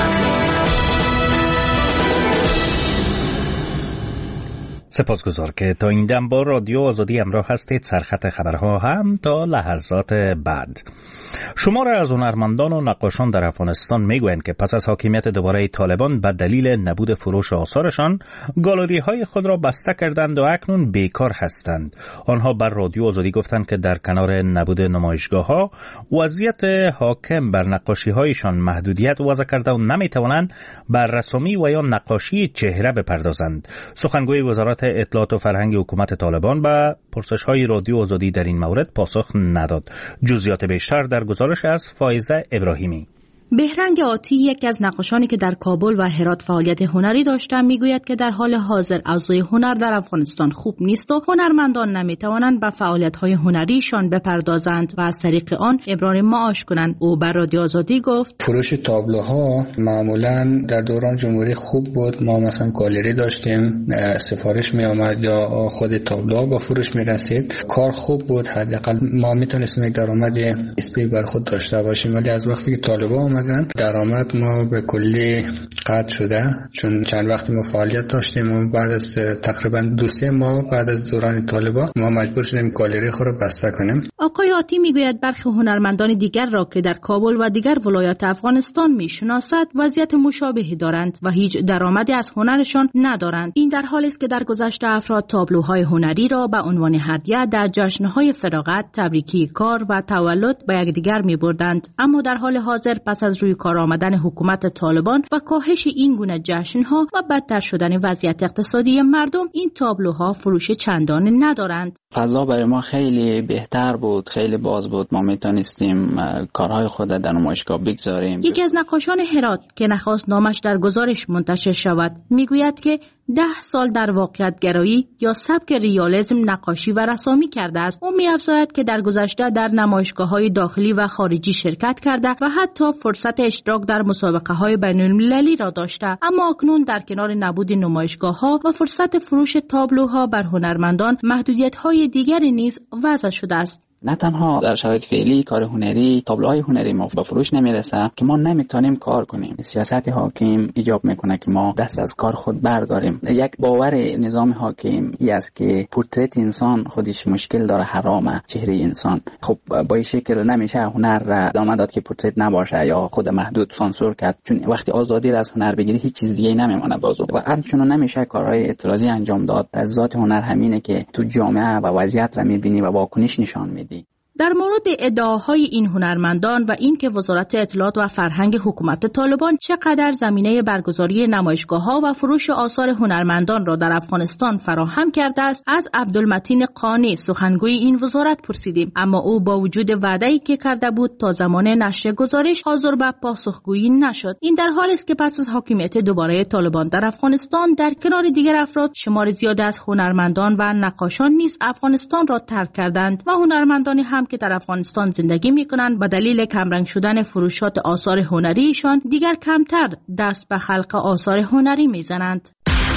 سپاسگزار که تا این دم با رادیو آزادی همراه هستید. سرخط خبرها هم تا لحظات بعد. شمار از هنرمندان و نقاشان در افغانستان میگویند که پس از حاکمیت دوباره طالبان به دلیل نبود فروش آثارشان گالری های خود را بسته کردند و اکنون بیکار هستند. آنها بر رادیو آزادی گفتند که در کنار نبود نمایشگاه ها وضعیت حاکم بر نقاشی هایشان محدودیت وضع کرده و نمیتوانند بر رسومی و یا نقاشی چهره بپردازند. سخنگوی وزارت اطلاعات و فرهنگ حکومت طالبان به پرسش‌های رادیو آزادی در این مورد پاسخ نداد. جزئیات بیشتر در گزارش از فائزه ابراهیمی. بهرنگ آتی، یکی از نقاشانی که در کابل و هرات فعالیت هنری داشتند، میگوید که در حال حاضر اوضاع هنر در افغانستان خوب نیست و هنرمندان نمیتوانند به فعالیت‌های هنریشان بپردازند و از طریق آن ابرار معاش کنند. او بر رادیو آزادی گفت: فروش تابلوها معمولاً در دوران جمهوری خوب بود. ما مثلا گالری داشتیم، سفارش می آمد یا خود تابلوها با فروش می رسید. کار خوب بود، حداقل ما میتونستیم یک درآمد اسپی بر خود داشته باشیم. ولی از وقتی که طالبان درآمد ما به کلی قطع شده، چون چند وقتی ما فعالیت داشتیم و بعد از تقریبا دو سه ماه بعد از دوران طالبان ما مجبور شدیم گالری خود را بسته کنیم. آقای آتی میگوید برخی هنرمندان دیگر را که در کابل و دیگر ولایات افغانستان میشناسد وضعیت مشابهی دارند و هیچ درآمدی از هنرشان ندارند. این در حالی است که در گذشته افراد تابلوهای هنری را به عنوان هدیه در جشن‌های فراغت، تبریکی کار و تولد به یکدیگر می‌بردند، اما در حال حاضر پس از روی کار آمدن حکومت طالبان و کاهش این گونه جشن‌ها و بدتر شدن وضعیت اقتصادی مردم، این تابلوها فروش چندانی ندارند. فضا برای ما خیلی بهتر بود، خیلی باز بود. ما میتونستیم کارهای خود در نمایشگاه بگذاریم. یکی از نقاشان هرات که نخواست نامش در گزارش منتشر شود میگوید که ده سال در واقعیت گرایی یا سبک ریالیسم نقاشی و رسامی کرده است. او می‌افزاید که در گذشته در نمایشگاه‌های داخلی و خارجی شرکت کرده و حتی فرصت اشتراک در مسابقه‌های بین‌المللی را داشته، اما اکنون در کنار نبود نمایشگاه‌ها و فرصت فروش تابلوها بر هنرمندان محدودیت‌های دیگری نیز وضع شده است. نه تنها در شرایط فعلی کار هنری، تابلوهای هنری ما به فروش نمیرسه که ما نمیتونیم کار کنیم. سیاست حاکم ایجاب میکنه که ما دست از کار خود برداریم. یک باور نظام حاکم ای است که پورتریت انسان خودش مشکل داره، حرامه چهره انسان. خب با این شکل نمیشه هنر را ادامه داد که پورتریت نباشه یا خود محدود سانسور کرد، چون وقتی آزادی را از هنر بگیری هیچ چیز دیگه نمیمونه بازو و همچنین نمیشه کارهای اعتراضی انجام داد. از ذات هنر همینه که تو جامعه و وضعیت را میبینی و واکنش نشان میدی. در مورد ادعاهای این هنرمندان و اینکه وزارت اطلاعات و فرهنگ حکومت طالبان چقدر زمینه برگزاری نمایشگاه‌ها و فروش آثار هنرمندان را در افغانستان فراهم کرده است، از عبدالمتین قانی سخنگوی این وزارت پرسیدیم، اما او با وجود وعده‌ای که کرده بود تا زمان نشر گزارش حاضر به پاسخگویی نشد. این در حالی است که پس از حاکمیت دوباره طالبان در افغانستان در کنار دیگر افراد شمار زیادی از هنرمندان و نقاشان نیز افغانستان را ترک کردند و هنرمندانی هم که در افغانستان زندگی می‌کنند به دلیل کمرنگ شدن فروشات آثار هنریشان دیگر کمتر دست به خلق آثار هنری می‌زنند.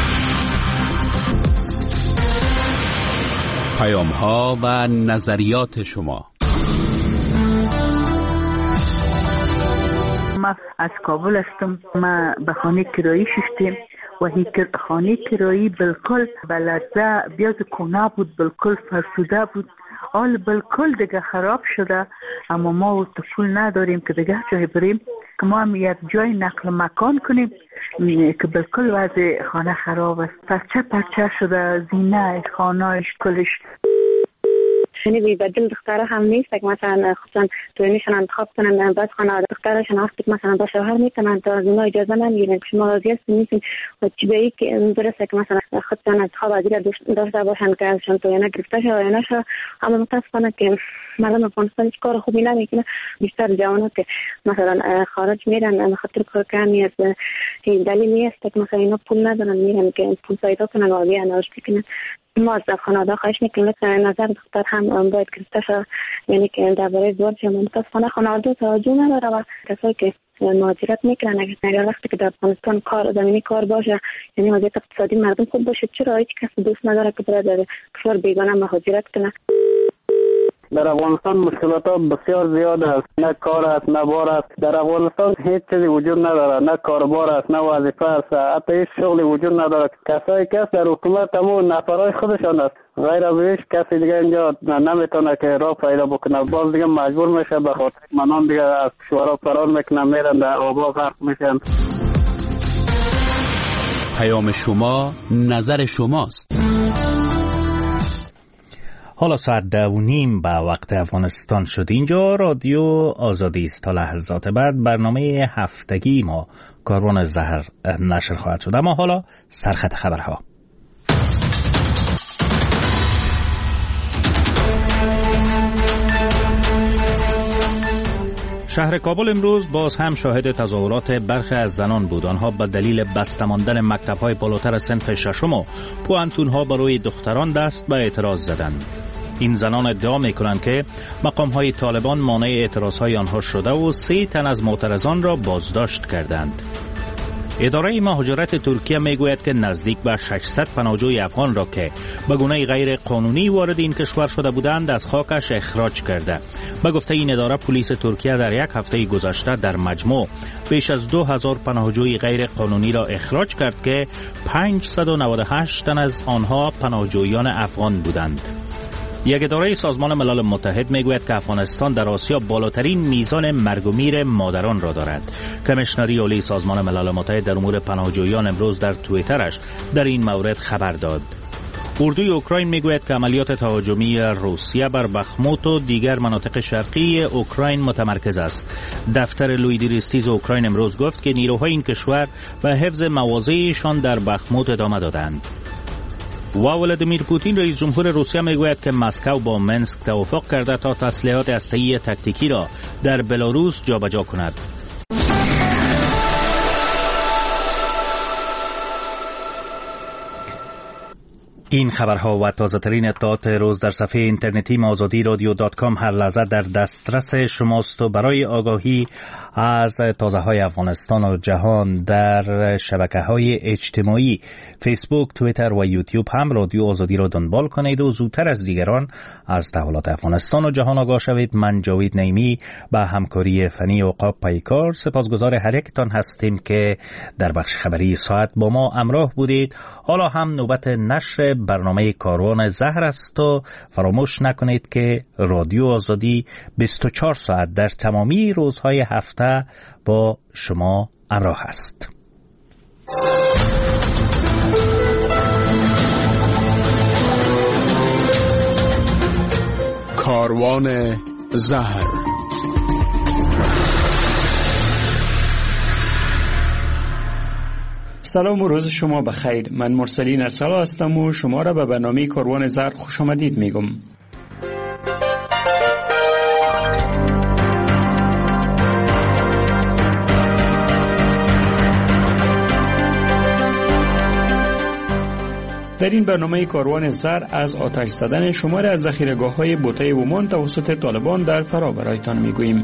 پیام‌ها و نظریات شما. ما از کابل هستم. ما به خانه کرایی شدیم و هی خانه کرایی بالکل بلده بیاز کنا بود، بالکل فرسوده بود، حال بالکل دیگه خراب شده. اما ما تو پول نداریم که دیگه جای بریم که ما هم یک جای نقل مکان کنیم که بالکل وضع خانه خراب است، پرچه پرچه شده، زینه خانهش کلش. یعنی بدل دختره هم نیست که مثلا خصوصا توینشون انتخاب کنن، بعد خانه دخترشون هست که مثلا با شوهر میتونن تا از اونها اجازه نمیگیرن که شما راضی هستین نیستین و چی به ای که درسته که مثلا خودشون انتخاب از دیگه داشته باشن که ازشون توینه گرفته شه و یا نشه. اما متاسفانه که مردم افغانستان هیچ کار خوبی نمیکنه. بیشتر جوانات که مثلا خارج میرن به خاطر کار کمی از دلیلی است که مثلا اینا پول ندارن میرن که پول پیدا کنن و بیان رشد کنن. ما از خانواده خواهش میکنیم مثل نظر دختر هم باید گرفته شد، یعنی که درباره ازدواج متاسفانه خانواده توجه نداره و کسایی که مهاجرت میکنن اگر وقتی که در افغانستان کار زمینی کار باشه، یعنی وضعیت اقتصادی مردم خوب باشه، چرا هیچ کس دوست نداره که بره در کشور بیگانه مهاجرت کنه؟ در افغانستان مشکلات ها بسیار زیاد است، نه کار است نه بار است. در افغانستان هیچ چیزی وجود نداره، نه کاربار است نه وظیفه است، حتی هیچ شغلی وجود نداره. کسایی که در حکومت همون نفرای خودشان است، غیر از هیچ کسی دیگه اینجا نمیتونه که راه پیدا بکنه. باز دیگه مجبور میشه به خاطر منان دیگه از کشورها فرار میکنن، میرن در آبا غرق میشن. پیام شما نظر شماست. حالا ساعت ده و نیم به وقت افغانستان شد. اینجا رادیو آزادی است. تا لحظات بعد برنامه هفتگی ما کاروان زهر نشر خواهد شد. اما حالا سرخط خبرها. شهر کابل امروز باز هم شاهد تظاهرات برخی از زنان بود. آنها به دلیل بسته ماندن مکتب‌های بالاتر صنف ششم و پوانتون‌ها برای دختران دست به اعتراض زدند. این زنان ادعا می‌کنند که مقام‌های طالبان مانع اعتراض‌های آنها شده و سه تن از معترضان را بازداشت کردند. اداره مهاجرت ترکیه میگوید که نزدیک به ششصد پناهجوی افغان را که به گونه غیر قانونی وارد این کشور شده بودند از خاکش اخراج کرده. به گفته این اداره پلیس ترکیه در یک هفته گذشته در مجموع بیش از دو هزار پناهجوی غیر قانونی را اخراج کرد که پانصد و نود و هشت تن از آنها پناهجویان افغان بودند. یک اداره سازمان ملل متحد میگوید که افغانستان در آسیا بالاترین میزان مرگ و میر مادران را دارد. کمیشنری عالی سازمان ملل متحد در امور پناهجویان امروز در توییترش در این مورد خبر داد. اردوی اوکراین میگوید که عملیات تهاجمی روسیه بر بخموت و دیگر مناطق شرقی اوکراین متمرکز است. دفتر لویدریستیز اوکراین امروز گفت که نیروهای این کشور به حفظ مواضعشان در بخموت ادامه دادند. و ولادیمیر پوتین رئیس جمهور روسیه میگوید که مسکو با منسک توافق کرده تا تسلیحات هسته‌ای تاکتیکی را در بلاروس جابجا کند. این خبرها و تازه ترین اطلاعات روز در صفحه اینترنتی آزادی رادیو دات کام هر لحظه در دسترس شماست و برای آگاهی از تازه های افغانستان و جهان در شبکه های اجتماعی فیسبوک، توییتر و یوتیوب هم رادیو آزادی را دنبال کنید و زودتر از دیگران از تحولات افغانستان و جهان آگاه شوید. من جاوید نیمی با همکاری فنی عقاب پیکار سپاسگزار هر یکتان هستیم که در بخش خبری ساعت با ما همراه بودید. حالا هم نوبت نشر برنامه کاروان زهر است و فراموش نکنید که رادیو آزادی بیست و چهار ساعت در تمامی روزهای هفته با شما همراه است. کاروان زهر. سلام و روز شما بخیر. من مرسلین ارسلا هستم و شما را به برنامه کاروان زهر خوش آمدید میگم. در این برنامه کاروان زهر از آتش زدن شمار از ذخیره‌گاه‌های بوته ومان توسط طالبان در فرا برایتان میگوییم.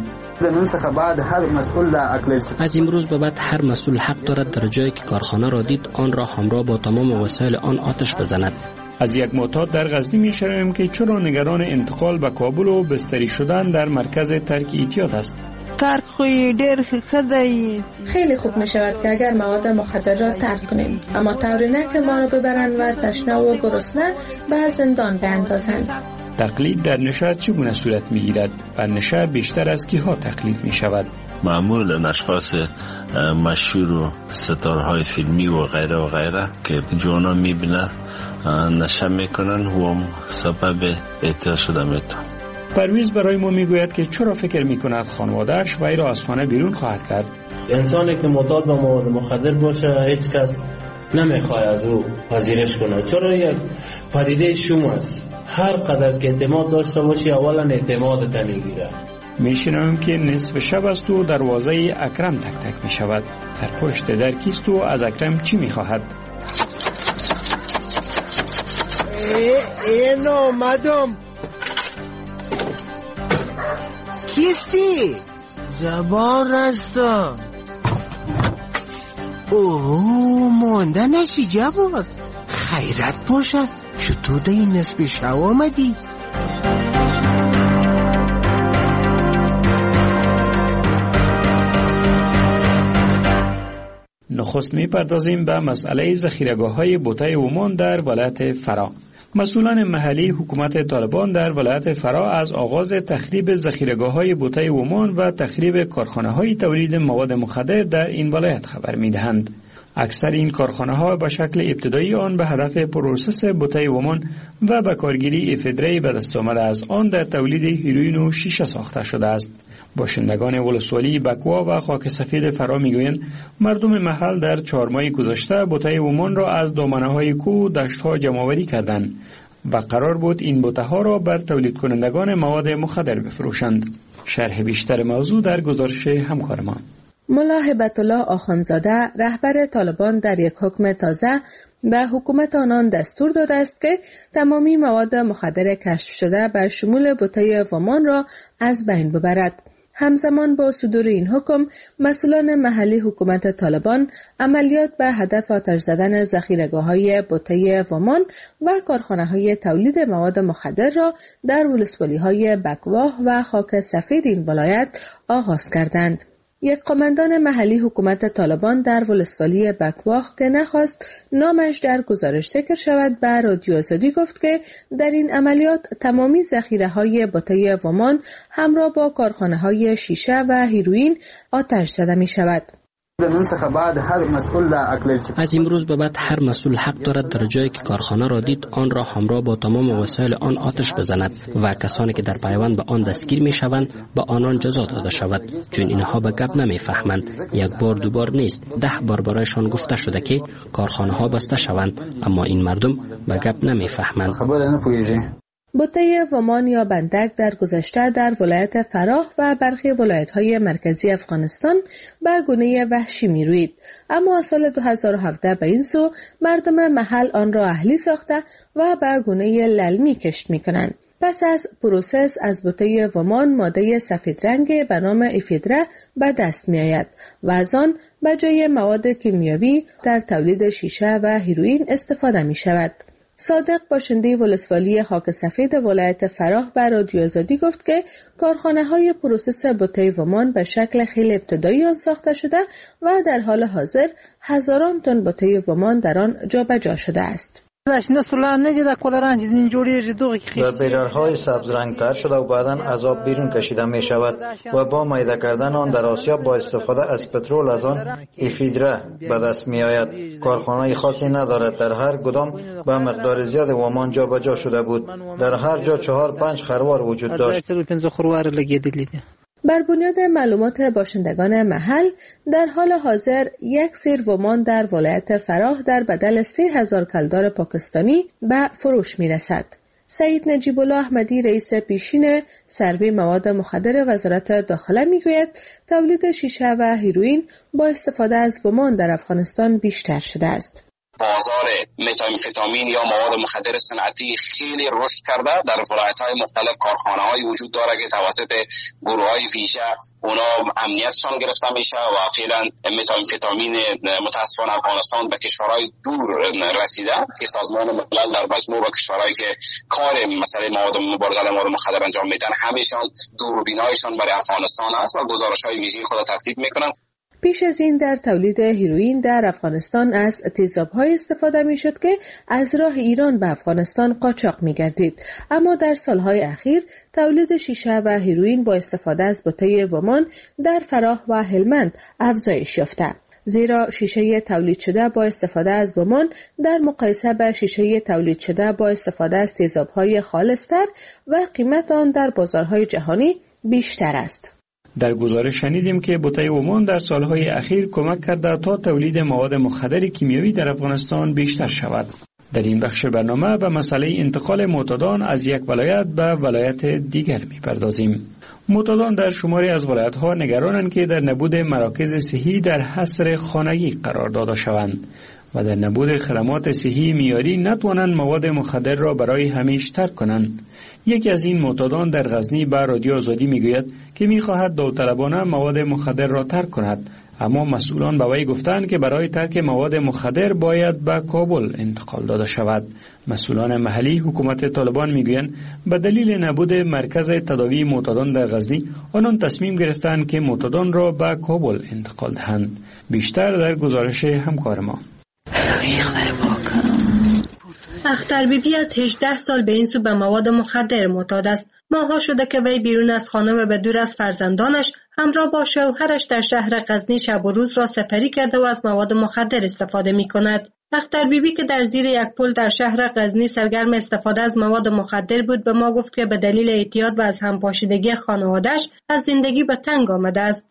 از امروز به بعد هر مسئول حق دارد در جایی که کارخانه را دید آن را همراه با تمام وسایل آن آتش بزند. از یک معتاد در غزنی می‌شنویم که چرا نگران انتقال به کابل و بستری شدن در مرکز ترک اعتیاد است. ترک خوی دیر خدایی خیلی خوب می شود که اگر مواد مخدر را ترک کنیم، اما طوری نه که ما را ببرند و تشنه و گرسنه به زندان بیندازند. تقلید در نشه چگونه صورت می گیرد و نشه بیشتر از کیها تقلید می شود؟ معمولا اشخاص مشهور و ستارهای فیلمی و غیره و غیره که جوانا می بینن نشه می کنن و هم سبب اعتیاد شده میتون. پرویز برای ما میگوید که چرا فکر میکند خانواده‌اش وی را از خانه بیرون خواهد کرد. انسانی که معتاد به مواد مخدر باشه هیچ کس نمیخواد از او پذیرش کنه، چرا یک پدیده شوم است. هر قدر که اعتماد داشته باشی اولا اعتمادت میگیره. میشنویم که نصف شب است و دروازه اکرم تک تک میشود. در پشت در کیست و از اکرم چی میخواهد؟ این آمدم. کیستی؟ زبان هستم. اوه مانده نشی جواد. خیرت باشد. چطور در این نصف شب آمدی؟ نخست می‌پردازیم به مسئله ذخیره‌گاه‌های بوته ومان در ولایت فرا. مسئولان محلی حکومت طالبان در ولایت فرا از آغاز تخریب ذخیره‌گاه‌های بوته ومان و تخریب کارخانه‌های تولید مواد مخدر در این ولایت خبر می‌دهند. اکثر این کارخانه‌ها به شکل ابتدایی آن به هدف پروسس بوته ومان و به کارگیری افیدری به دست آمده از آن در تولید هیروئین و شیشه ساخته شده است. باشندگان ولسوالی بکوا و خاک سفید فرا میگویند مردم محل در چهار ماه گذشته بوته ومان را از دامنه‌های کوه و دشت‌ها جمع‌آوری کردند و قرار بود این بوته‌ها را بر تولید کنندگان مواد مخدر بفروشند. شرح بیشتر موضوع در گزارش همکار ما. ملا هبت الله آخوندزاده رهبر طالبان در یک حکم تازه به حکومت آنان دستور داده است که تمامی مواد مخدر کشف شده به شمول بوته ومان را از بین ببرد. همزمان با صدور این حکم، مسئولان محلی حکومت طالبان عملیات به هدف آتش زدن ذخیره‌گاه‌های بوته ومان و کارخانه‌های تولید مواد مخدر را در ولسوالی‌های بکواه و خاک سفید این ولایت آغاز کردند. یک قماندان محلی حکومت طالبان در ولسوالی بکواه که نخواست نامش در گزارش ذکر شود به رادیو آزادی گفت که در این عملیات تمامی ذخیره‌های بوته ومان همراه با کارخانه‌های شیشه و هیروئین آتش زده می شود. از امروز به بعد هر مسئول حق دارد در جایی که کارخانه را دید آن را همراه با تمام وسایل آن آتش بزند و کسانی که در پیوند به آن دستگیر می شوند به آنان جزا داده شود، چون اینها به گپ نمی فهمند. یک بار دو بار نیست، ده بار برایشان گفته شده که کارخانه ها بسته شوند، اما این مردم به گپ نمی فهمند. بوته ومان یا بندک در گذشته در ولایت فراه و برخی ولایت‌های مرکزی افغانستان به گونه وحشی می‌روید، اما سال دو هزار و هفده به این سو مردم محل آن را اهلی ساخته و به گونه للمی کشت می‌کنند. پس از پروسس از بوته ومان ماده سفید رنگ به نام افیدره به دست می‌آید و از آن به جای مواد کیمیایی در تولید شیشه و هیروئین استفاده می‌شود. صادق باشنده ولسوالی خاک سفید ولایت فراه به رادیو آزادی گفت که کارخانه‌های پروسس بوته ومان به شکل خیلی ابتدایی آن ساخته شده و در حال حاضر هزاران تن بوته ومان در آن جابجا شده است. در بیرارهای سبز رنگ تر شده و بعداً از آب بیرون کشیده می شود و با میده کردن آن در آسیا با استفاده از پترول از آن افیدره به دست می آید. کارخانه خاصی ندارد، در هر کدام به مقدار زیاد ومان جا به جا شده بود. در هر جا چهار پنج خروار وجود داشت. بر بنیاد معلومات باشندگان محل در حال حاضر یک سیر ومان در ولایت فراه در بدل سه هزار کلدار پاکستانی به فروش می رسد. سعید نجیب الله احمدی رئیس پیشین سروی مواد مخدر وزارت داخله می گوید تولید شیشه و هیروئین با استفاده از ومان در افغانستان بیشتر شده است. بازار متامفتامین یا مواد مخدر صنعتی خیلی رشد کرده. در ولایت‌های مختلف کارخانه‌های وجود داره که توسط گروه‌های فیشه اونا امنیتشان گرفته میشه و فعلا متامفتامین متاسفانه افغانستان به کشورهای دور رسیده که سازمان ملل در مجموع با کشورهایی که کار مسئله مواد مبارزه با مواد مخدر انجام میدن همیشان دوربینایشان برای افغانستان است و گزارش‌های ویژه‌ای خود ترتیب میکنن. پیش از این در تولید هیروئین در افغانستان از تیزاب‌های استفاده می‌شد که از راه ایران به افغانستان قاچاق می‌گردید، اما در سالهای اخیر تولید شیشه و هیروئین با استفاده از بوته ومان در فراه و هلمند افزایش یافته، زیرا شیشه تولید شده با استفاده از ومان در مقایسه با شیشه تولید شده با استفاده از تیزاب‌های خالص‌تر و قیمت آن در بازارهای جهانی بیشتر است. در گزارش شنیدیم که بوته ومان در سالهای اخیر کمک کرده تا تولید مواد مخدر کیمیایی در افغانستان بیشتر شود. در این بخش برنامه به مسئله انتقال معتادان از یک ولایت به ولایت دیگر می‌پردازیم. معتادان در شماری از ولایت‌ها نگرانند که در نبود مراکز صحی در حصر خانگی قرار داده شوند. و در نبود خدمات صحی معیاری نتوانند مواد مخدر را برای همیشه ترک کنند. یکی از این معتادان در غزنی به رادیو آزادی میگوید که میخواهد داوطلبانه مواد مخدر را ترک کند، اما مسئولان به وی گفتند که برای ترک مواد مخدر باید به کابل انتقال داده شود. مسئولان محلی حکومت طالبان میگویند به دلیل نبود مرکز تداوی معتادان در غزنی آنان تصمیم گرفتند که معتادان را به کابل انتقال دهند. بیشتر در گزارش همکار ما. اختر بیبی از هجده سال به این سو به مواد مخدر معتاد است. ماها شده که وی بیرون از خانه و به دور از فرزندانش همراه با شوهرش در شهر غزنی شب و روز را سپری کرده و از مواد مخدر استفاده می کند. اختر بیبی که در زیر یک پل در شهر غزنی سرگرم استفاده از مواد مخدر بود به ما گفت که به دلیل اعتیاد و از همپاشیدگی خانواده‌اش از زندگی به تنگ آمده است.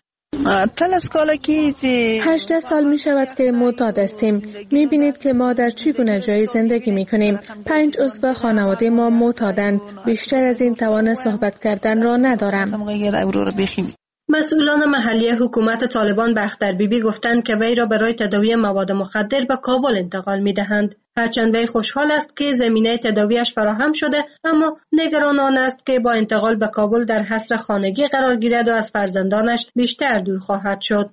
هجده سال می شود که معتاد هستیم. می بینید که ما در چگونه جایی زندگی می کنیم. پنج عضو خانواده ما معتادند. بیشتر از این توان صحبت کردن را ندارم. مسئولان محلی حکومت طالبان به اختر بیبی گفتند که وی را برای تداوی مواد مخدر به کابل انتقال می دهند. هرچند وی خوشحال است که زمینه تداویش فراهم شده، اما نگران آن است که با انتقال به کابل در حصر خانگی قرار گیرد و از فرزندانش بیشتر دور خواهد شد.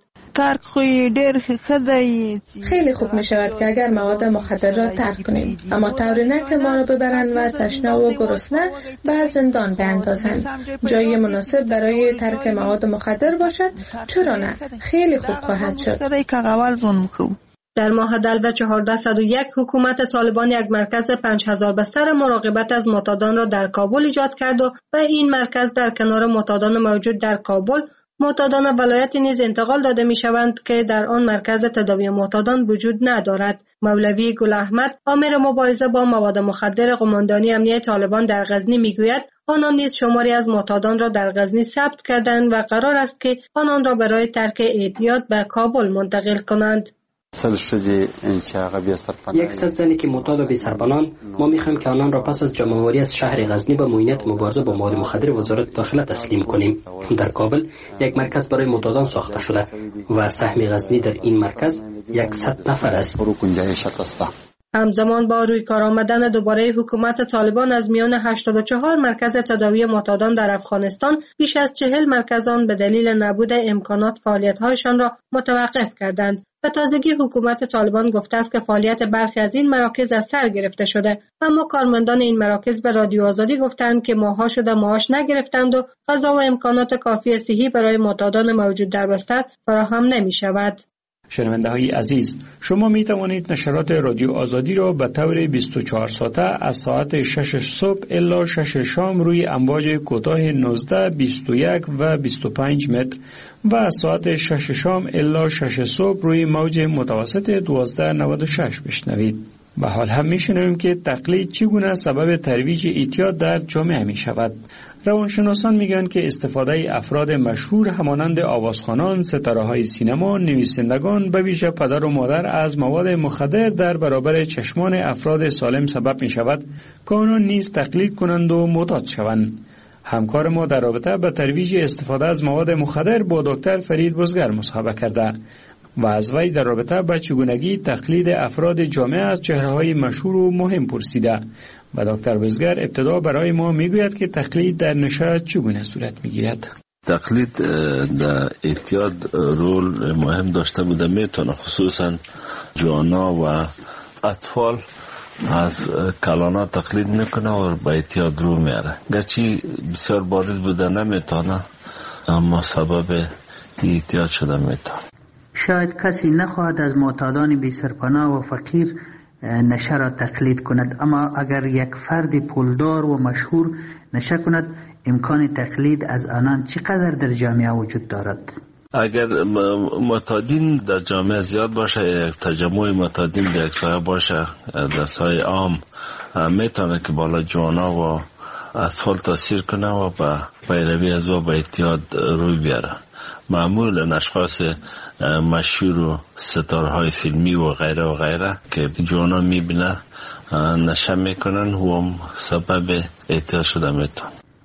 خیلی خوب می شود که اگر مواد مخدر را ترک کنیم، اما طوری نه که ما را ببرند و تشنه و گرسنه به زندان بیندازند. جای مناسب برای ترک مواد مخدر باشد، چرا نه؟ خیلی خوب خواهد شد. در ماه دلو چهارده صد و یک حکومت طالبان یک مرکز پنج هزار بستر مراقبت از معتادان را در کابل ایجاد کرد و به این مرکز در کنار معتادان موجود در کابل معتادان ولایت نیز انتقال داده می شوند که در آن مرکز تداوی معتادان وجود ندارد. مولوی گل احمد آمر مبارزه با مواد مخدر قماندانی امنیه طالبان در غزنی می گوید آنان نیز شماری از معتادان را در غزنی ثبت کردند و قرار است که آنان را برای ترک اعتیاد به کابل منتقل کنند. یک صد زنی که معتاد و بی سرپناهند، ما میخوایم که آنان را پس از جمع‌آوری از شهر غزنی به معینت مبارزه با مواد مخدر وزارت داخله تسلیم کنیم. در کابل یک مرکز برای معتادان ساخته شده و سهم غزنی در این مرکز صد نفر است. همزمان با روی کار آمدن دوباره حکومت طالبان از میان هشتاد و چهار مرکز تداوی معتادان در افغانستان، بیش از چهل مرکز آن به دلیل نبود امکانات فعالیت‌هایشان را متوقف کردند. به تازگی حکومت طالبان گفته است که فعالیت برخی از این مراکز از سر گرفته شده، اما کارمندان این مراکز به رادیو آزادی گفتند که ماها شده معاش نگرفتند و غذا و امکانات کافی صحی برای معتادان موجود در بستر فراهم نمی شود. شنونده های عزیز، شما می توانید نشرات رادیو آزادی را به طور بیست و چهار ساعته از ساعت شش صبح الی شش شام روی امواج کوتاه نوزده، بیست و یک و بیست و پنج متر و از ساعت شش شام الی شش صبح روی موج متوسط دوازده نود و شش بشنوید. به حال هم میشنویم که تقلید چگونه سبب ترویج اعتیاد در جامعه می شود. روانشناسان میگن که استفاده افراد مشهور همانند آوازخوانان، ستاره‌های سینما، نویسندگان به ویژه پدر و مادر از مواد مخدر در برابر چشمان افراد سالم سبب می شود که آنان نیز تقلید کنند و معتاد شوند. همکار ما در رابطه به ترویج استفاده از مواد مخدر با دکتر فرید بزگر مصاحبه کرده و از وی در رابطه با چگونگی تقلید افراد جامعه از چهره‌های مشهور و مهم پرسیده و دکتر بزگر ابتدا برای ما میگوید که تقلید در نشه چگونه صورت میگیرد. تقلید در اعتیاد رول مهم داشته بوده میتونه، خصوصا جوانا و اطفال از کلانا تقلید میکنه و به اعتیاد رو میاره، گرچه بسیار بارز بوده نمیتونه اما سبب اعتیاد شده میتونه. شاید کسی نخواهد از معتادان بی سرپناه و فقیر نشه را تقلید کند، اما اگر یک فرد پولدار و مشهور نشه کند امکان تقلید از آنان چقدر در جامعه وجود دارد؟ اگر معتادین در جامعه زیاد باشه، یک تجمع معتادین در یک سایه باشه در سایه عام، میتونه که بالا جوانا و اطفال تاثیر کنه و به پیروی از و به اعتیاد روی بیاره. معمولا اشخاص مشهور و ستارهای فیلمی و غیره و غیره که جوانا میبینه نشه میکنن و هم سبب اعتیاد شده میتون.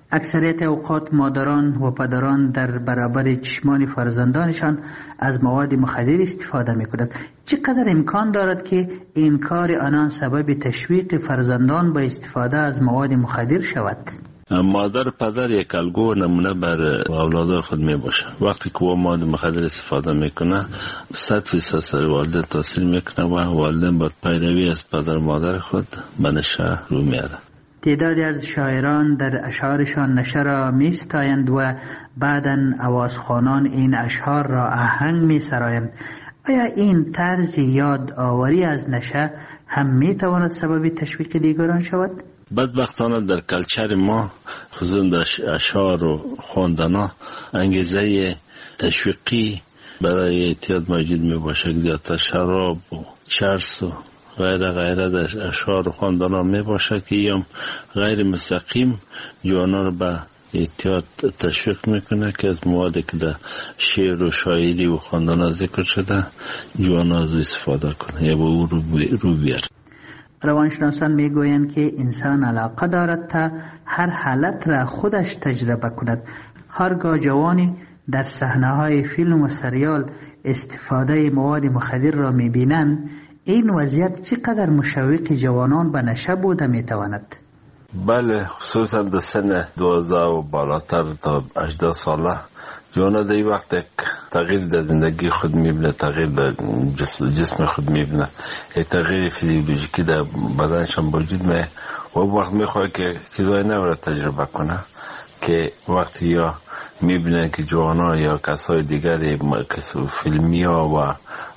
اکثریت اوقات مادران و پدران در برابر چشمان فرزندانشان از مواد مخدر استفاده می کند. چقدر امکان دارد که این کار آنان سبب تشویق فرزندان به استفاده از مواد مخدر شود؟ مادر پدر یک الگو نمونه بر اولاد خود می باشه. وقتی که او مواد مخدر استفاده میکنه صد فیصد سر والدین تاثیر میکنه و والدین بر پیروی از پدر مادر خود به نشه رو میاره. تعدادی از شاعران در اشعارشان نشه را میستایند و بعداً آوازخوانان این اشعار را آهنگ میسرایند. آیا این طرز یاد آوری از نشه هم میتواند سبب تشویق دیگران شود؟ بدبختانه در کلچر ما خصوصا در اشعار و خواندنا انگیزه تشویقی برای اعتیاد موجود می باشه که شراب و چرس و غیره غیره در اشعار و خواندنا می باشه که یم غیر مستقیم جوانا رو به اعتیاد تشویق میکنه که از موادی که در شعر و شاعری و خواندنا ذکر شده جوانا از استفاده کنه یا به او رو بیار. روانشناسان میگویند که انسان علاقه دارد تا هر حالت را خودش تجربه کند. هرگاه جوانی در صحنه‌های فیلم و سریال استفاده مواد مخدر را میبینند، این وضعیت چقدر مشوق جوانان به نشه بوده میتواند؟ بله، خصوصا در سن دوازده و بالاتر تا هجده ساله جوانا در این وقت یک تغییر در زندگی خود میبینه، تغییر در جسم خود میبینه، یک تغییر فیزیولوژیکی در بدنشان وجود میه و وقت میخواه که چیزای نو را تجربه کنه که وقتی یا میبینه که جوانا یا کسای دیگری فیلمی ها و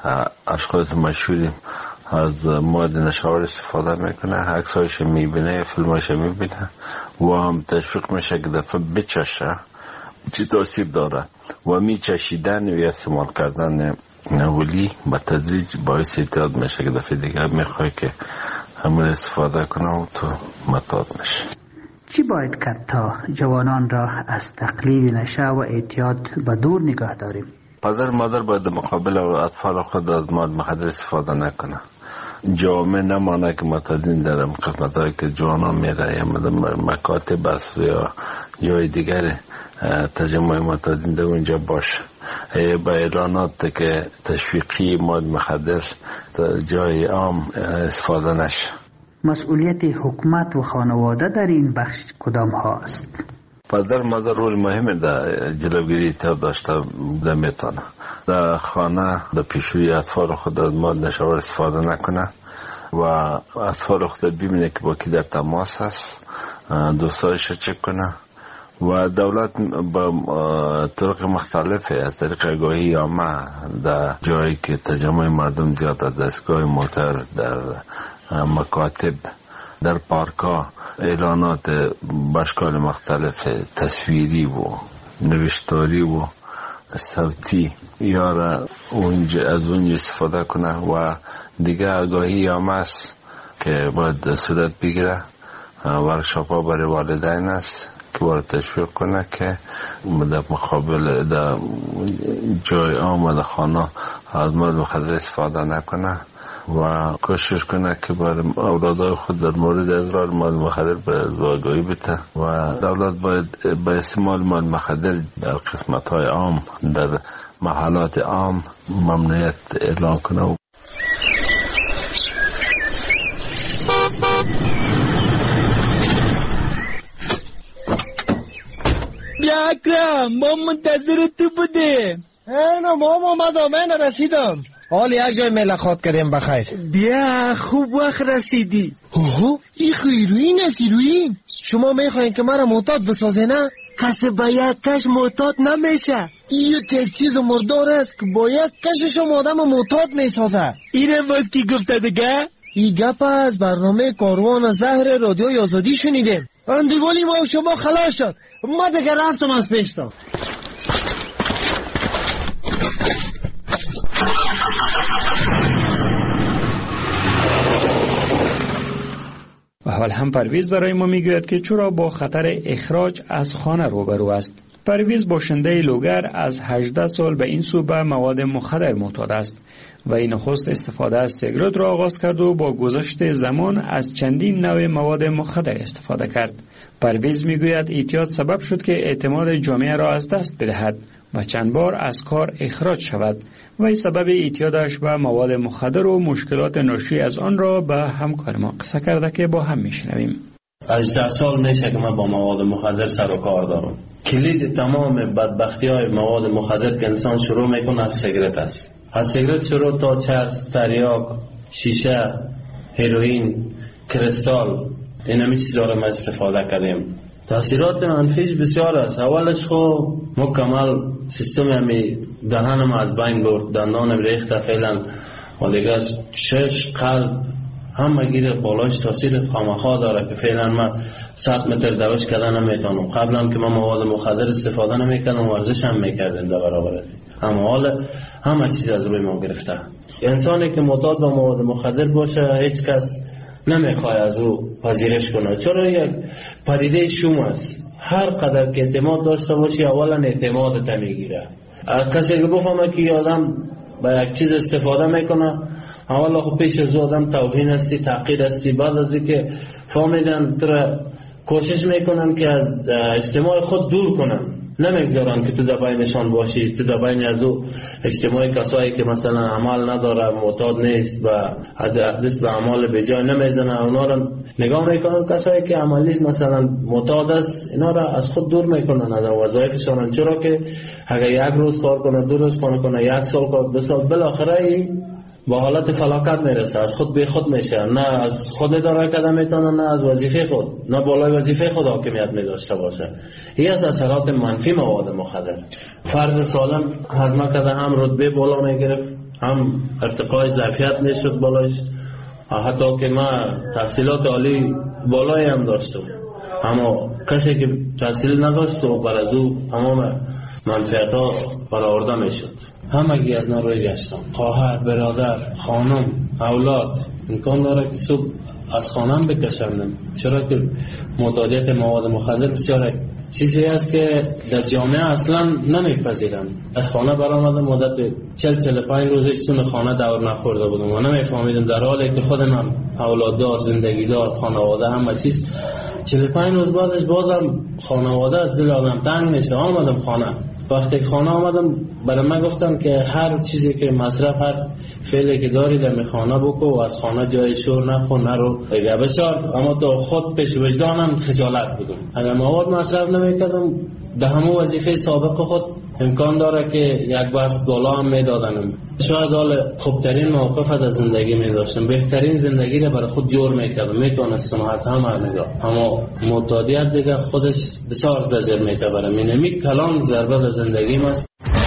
اشخاص مشهوری از مواد نشاور استفاده میکنه، عکسایش میبینه، فیلمایش میبینه و هم تشویق میشه که دفعه بچشه چی تاثیر داره و میچشیدن و استعمال کردن نولی به تدریج باعث اعتیاد میشه که دفعه دیگر میخواه که همون استفاده کنه و تو متاد میشه. چی باید کرد تا جوانان را از تقلید نشه و اعتیاد به دور نگاه داریم؟ پدر مادر باید مقابل اطفال خود از مواد مخدر استفاده نکنه. جامعه نمانه که معتادین در قسمت هایی که جوانان میره یا مکاتب است یا جای دیگر تجمع معتادین در اونجا باشه. با اعلانات که تشویقی مواد مخدر جای عام استفاده نشه. مسئولیت حکومت و خانواده در این بخش کدام ها است؟ پدر مادر رول مهم در جلوگیری اعتیاد داشته بوده میتونه. در خانه در پیشروی اطفال خود از مواد نشاور استفاده نکنه و اطفال خود ببینه که با کی در تماس است، دوستایش چک کنه و دولت با طرق مختلف از طریق آگاهی عامه در جایی که تجمع مردم زیاد، دستگاه موتر، در مکاتب، در پارکا اعلانات باشکال مختلف تصویری و نوشتاری و صوتی یا اونجا از اونجا استفاده کنه و دیگه آگاهی عامه است که باید صورت بگیره. ورکشاپ ها برای والدین است که باید تشویق کنه که در مقابل در جای عام در خانه از مواد مخدر استفاده نکنه و کوشش کنه که بر اولادای خود در مورد اضرار مواد مخدر به آگاهی بده و دولت باید به استعمال مواد مخدر در قسمت های عام، در محلات عام ممنوعیت اعلان کنه. بیا اکرم، ما منتظر تو بودیم. اینا ما اومدم، من رسیدم. حال یک جای ملاقات کردیم بخیر. بیا خوب وقت رسیدی. اوه این خیروین است ایروین. شما میخواین که مرا معتاد بسازه نه؟ کسی با یک کش معتاد نمیشه. این یک چیز مردار است که با یک کش شما آدم معتاد میسازه. اینه باز کی گفته دیگه؟ این گپ از برنامه کاروان زهر رادیوی آزادی شنیدیم. اندیوالی ما و شما خلاص شد. ما دیگه رفتم از پیشتا. و حال هم پرویز برای ما میگوید که چرا با خطر اخراج از خانه روبرو است. پرویز باشنده لوگر از هجده سال به این سو به مواد مخدر معتاد است و این نخست استفاده از سیگارت را آغاز کرد و با گذشت زمان از چندین نوع مواد مخدر استفاده کرد. پرویز میگوید اعتیاد سبب شد که اعتماد جامعه را از دست بدهد و چند بار از کار اخراج شود و این سبب اعتیادش به مواد مخدر و مشکلات ناشی از آن را به همکار ما قصه کرده که با هم میشنویم. هجده سال میشه که من با مواد مخدر سر و کار دارم. کلید تمام بدبختی های مواد مخدر که انسان شروع میکنه از سیگارت است. از سیگارت شروع تا چرس، تریاک، شیشه، هیروئین، کریستال، این همی چیز دارم استفاده کردیم. تاثیرات منفیش بسیار است. اولش خو مکمل سیستم همی دهنم از بین برد، دندانم ریخته فعلا و دیگه شش قلب همه گیر بالاش تاثیر خامخا داره که فعلا من صد متر دوش کردن نمیتونم. قبلا که من مواد مخدر استفاده نمیکردم ورزش هم میکردم در برابر، اما حال همه چیز از روی ما گرفته. انسانی که معتاد به مواد مخدر باشه هیچ کس نمیخواد از او پذیرش کنه، چرا یک پدیده شوم است. هر قدر که اعتماد داشته باشی اولا اعتماد تا میگیره. کسی که بفهمه که آدم با یک چیز استفاده میکنه اولا خب پیش از آدم توهین هستی، تحقیر هستی، بعد از اینکه فهمیدن تو کوشش میکنن که از اجتماع خود دور کنن، نمیگذارن که تو در بینشان باشی، تو در بین از او اجتماع کسایی که مثلا عمل نداره، معتاد نیست و دست به عمل بجای نمیزنن، اونا را نگاه میکنن کسایی که عملی مثلا معتاد است اینا را از خود دور میکنن از وظایفشان، چرا که اگر یک روز کار کنه، دو روز کار کنه، یک سال کار، دو سال، بالاخره با حالت فلاکت میرسه، از خود بی خود میشه، نه از خود اداره کردن میتونه، نه از وظیفه خود، نه بالای وظیفه خود حاکمیت میداشته باشه. این از اثرات منفی مواد مخدر. فرد سالم هضم کرده هم رتبه بالا میگرفت، هم ارتقای ظرفیت میشد بالایش، حتی که من تحصیلات عالی بالایی هم داشتم، اما کسی که تحصیل نداشت و بر از او تمام منفعت ها برآورده میشد. همگی از ناروی گشتم، خواهر، برادر، خانم، اولاد امکان داره که صبح از خانم بکشندم، چرا که معتادیت مواد مخدر بسیار چیزی است که در جامعه اصلا نمیپذیرن. از خانه برآمدم مدت چهل چهل و پنج روزش تون خانه دور نخورده بودم و نمیفهمیدم، در حالی که خودم هم اولاددار، زندگیدار، خانواده همه چیز. چهل و پنج روز بعدش بازم خانواده از دل آدم تنگ میشه. آمدم خانه، وقتی خانه آمدم برای من گفتم که هر چیزی که مصرف، هر فعلی که داری در خانه بکو و از خانه جای شور نخو، نرو دیگه بسیار. اما تو خود پیش وجدانم خجالت بودم، اگر مواد مصرف نمیکردم در همون وظیفه سابق خود امکان داره که یک بست بالا هم میدادنم، شاید حال خوبترین موقف از زندگی میداشتم، بهترین زندگی رو برای خود جور میکردم، میتونستم از همه نگاه. اما معتادیت دیگه خودش بسیار زجر میتبره، مینمی کلان ضربه به زندگیم است.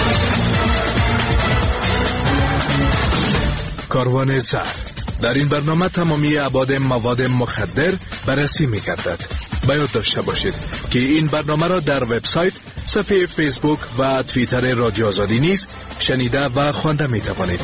کاروان زهر در این برنامه تمامی ابعاد مواد مخدر بررسی می‌گردد. باید داشته باشید که این برنامه را در وبسایت، صفحه فیسبوک و توییتر رادیو آزادی نیز شنیده و خوانده می‌توانید.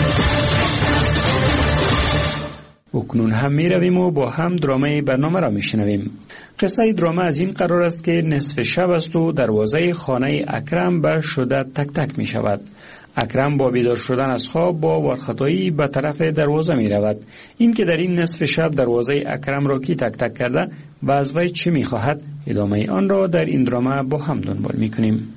اکنون هم می رویم و با هم درامه برنامه را می شنویم. قصه درامه از این قرار است که نصف شب است و دروازه خانه اکرم به شدت تک تک می شود. اکرم با بیدار شدن از خواب با ورختایی به طرف دروازه می رود. این که در این نصف شب دروازه اکرم را کی تک تک کرده و از وی چی می خواهد، ادامه آن را در این درامه با هم دنبال می کنیم.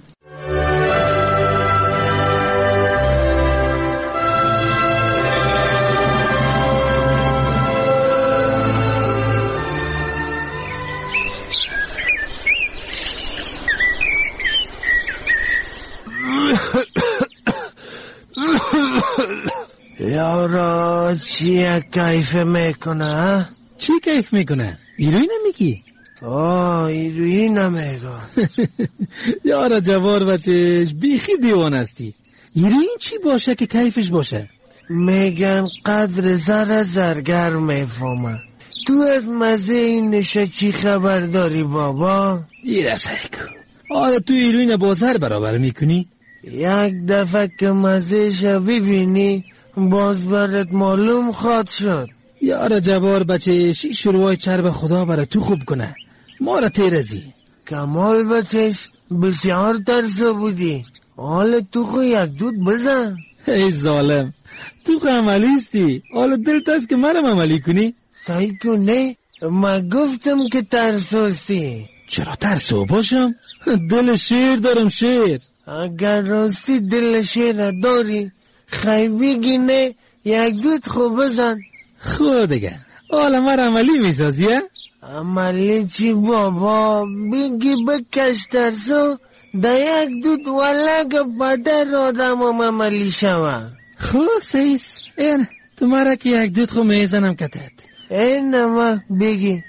یارا چی کیف میکنه؟ چی کیف میکنه؟ ایروی نمیگی؟ آه ایروی نمیگم. یارا جوار بچش بیخی دیوان هستی. ایروی چی باشه که کیفش باشه؟ میگن قدر زر زرگر میفهمه. تو از مزه این نشه چی خبر داری بابا؟ ایره سیکو. آره تو ایروی با زر برابر میکنی؟ یک دفعه که مزهش ببینی باز برات معلوم خواد شد. یارا جوار بچه شی شروع چرب خدا برای تو خوب کنه، ما را تیرزی. کمال بچش بسیار ترسو بودی. حالا تو خو یک دود بزن. ای ظالم، تو خو عملیستی، حالا دلت است که منم عملی کنی؟ سایکو نه، ما گفتم که ترسوستی. چرا ترسو باشم؟ دل شیر دارم شیر. اگر راستی دل شیر داری خیبی گینه یک دود خوب بزن. خود دیگه حالا من عملی میسازی؟ عملی چی بابا؟ بگی بکش ترسو در یک دود ولگ پدر آدم هم عملی شوه. خوب سیس این تو مرا که یک دود خوب میزنم کتت. این نما بگی.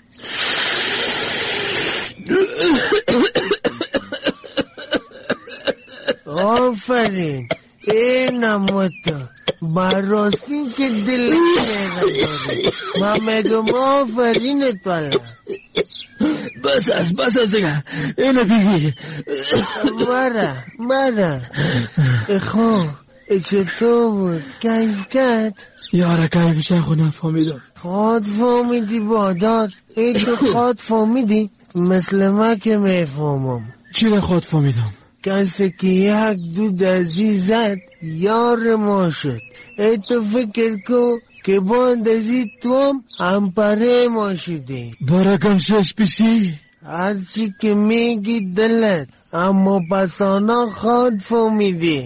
آفرین، این نما تو براستی که دل میگه داری. ما میگم آفرین تو الله. بس از بس از دیگه اینو بگی. مرا مرا خوب چطور بود؟ کیف کرد؟ یاره کیفش خود نفهمیدم. خود فهمیدی بادار؟ ای تو خود فهمیدی؟ مثل ما که میفهمم. چی رو خود فهمیدم؟ کسی که یک دود عزیزت یار ما شد. ای تو فکر کو که با اندازی تو هم همپره ما شدی. برکم شش پیشی هرچی که میگی دلت، اما پسانا خود فهمیدی.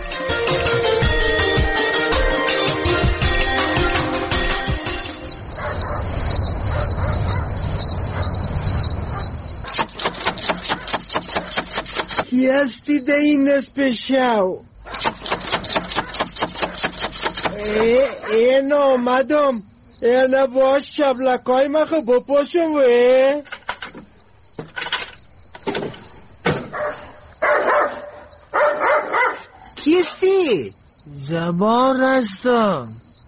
یستی ده این نصف شو. این آمدم. این باش شبلکای من خب بپاشم وی. کیستی؟ جبار هستم.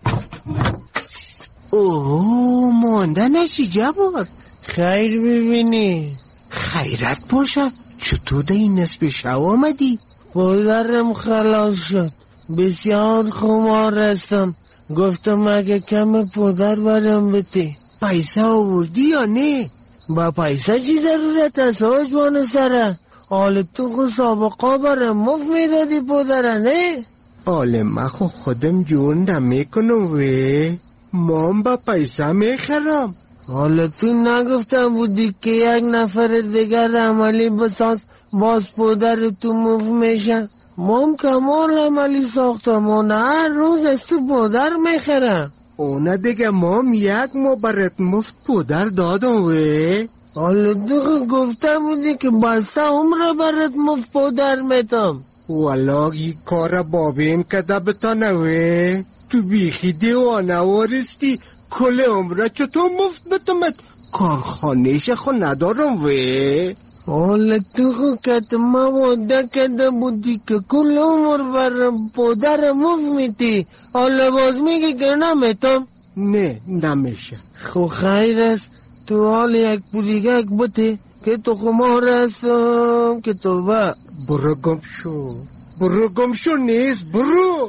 اوه مانده نشی جبار. خیر ببینی. خیرت باشه. چطور ده این نصف شو آمدی؟ پدرم خلاص شد. بسیار خمار هستم. گفتم اگه کم پدر برم بده. پیسه آوردی یا نه؟ با پیسه چی ضرورت است ها جوان سره؟ حال تو خود سابقا برم مفت میدادی پدره نه؟ حال من خود خودم جون نمیکنم وی. مام با پیسه میخرم. حالا تو نگفتم بودی که یک نفر دیگر عملی بساز باز پدر تو مفت میشه؟ مام کمال عملی ساختم و هر روز از تو پدر میخرم. اونه دیگه مام یک مبرد مفت پدر دادم وی. حالا تو گفته بودی که بسته عمر برد مفت پدر میتم. والا این کار بابیم کده بتانه وی. تو بیخی دیوانه وارستی. کل عمره چطور مفت بتمت؟ کارخانهش خود ندارم وی. حالا تو خود کت ما وعده کده بودی که کل عمر بر پدر مفت میتی. حالا باز میگی که نمیتم. نه نمیشه. خو خیر است تو حال یک پولیگک بته که تو خمار هستم که تو با. برو گم شو. برو گم شو نیست برو.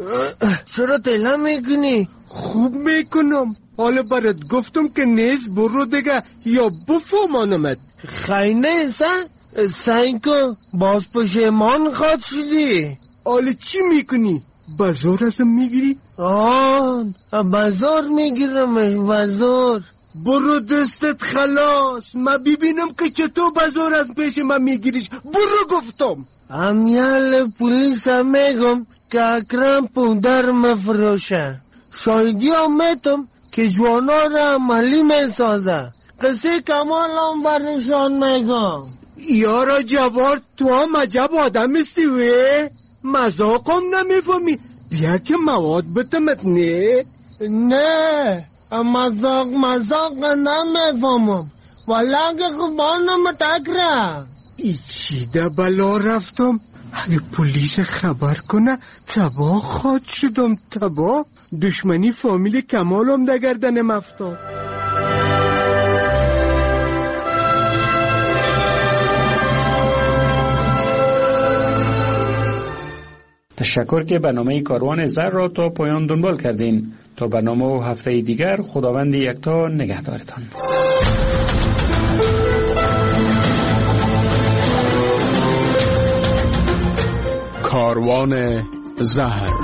چرا تله میکنی؟ خوب میکنم. حالا برات گفتم که نیست برو دیگه یا بفهمانمت. خیلی سن سنکو باز پشیمان خواد شدی. حالا چی میکنی؟ بازار ازم میگیری؟ آن بازار میگیرم بازار. برو دستت خلاص. ما ببینم که چطور بازار از پیش ما میگیریش. برو گفتم. امیال پولیس هم میگم که اکرم پودر مفروشه. شایدی هم میتم که جوانا را عملی میسازه. قصه کمال هم برنشان میگم. یارا جوار تو هم عجب آدم استی وی. مذاق هم نمیفهمی. بیا که مواد بتمت نه. نه مذاق مذاق نمیفهمم. والا که خوبانم تکره. ای چی ده بلا رفتم. اگه پلیس خبر کنه تباه خواد شدم. تباه دشمنی فامیل کمالم ده گردنم افتاد. تشکر که برنامه کاروان زر را تا پایان دنبال کردین. تا برنامه و هفته دیگر خداوند یکتا نگهدارتان. کاروان زهر.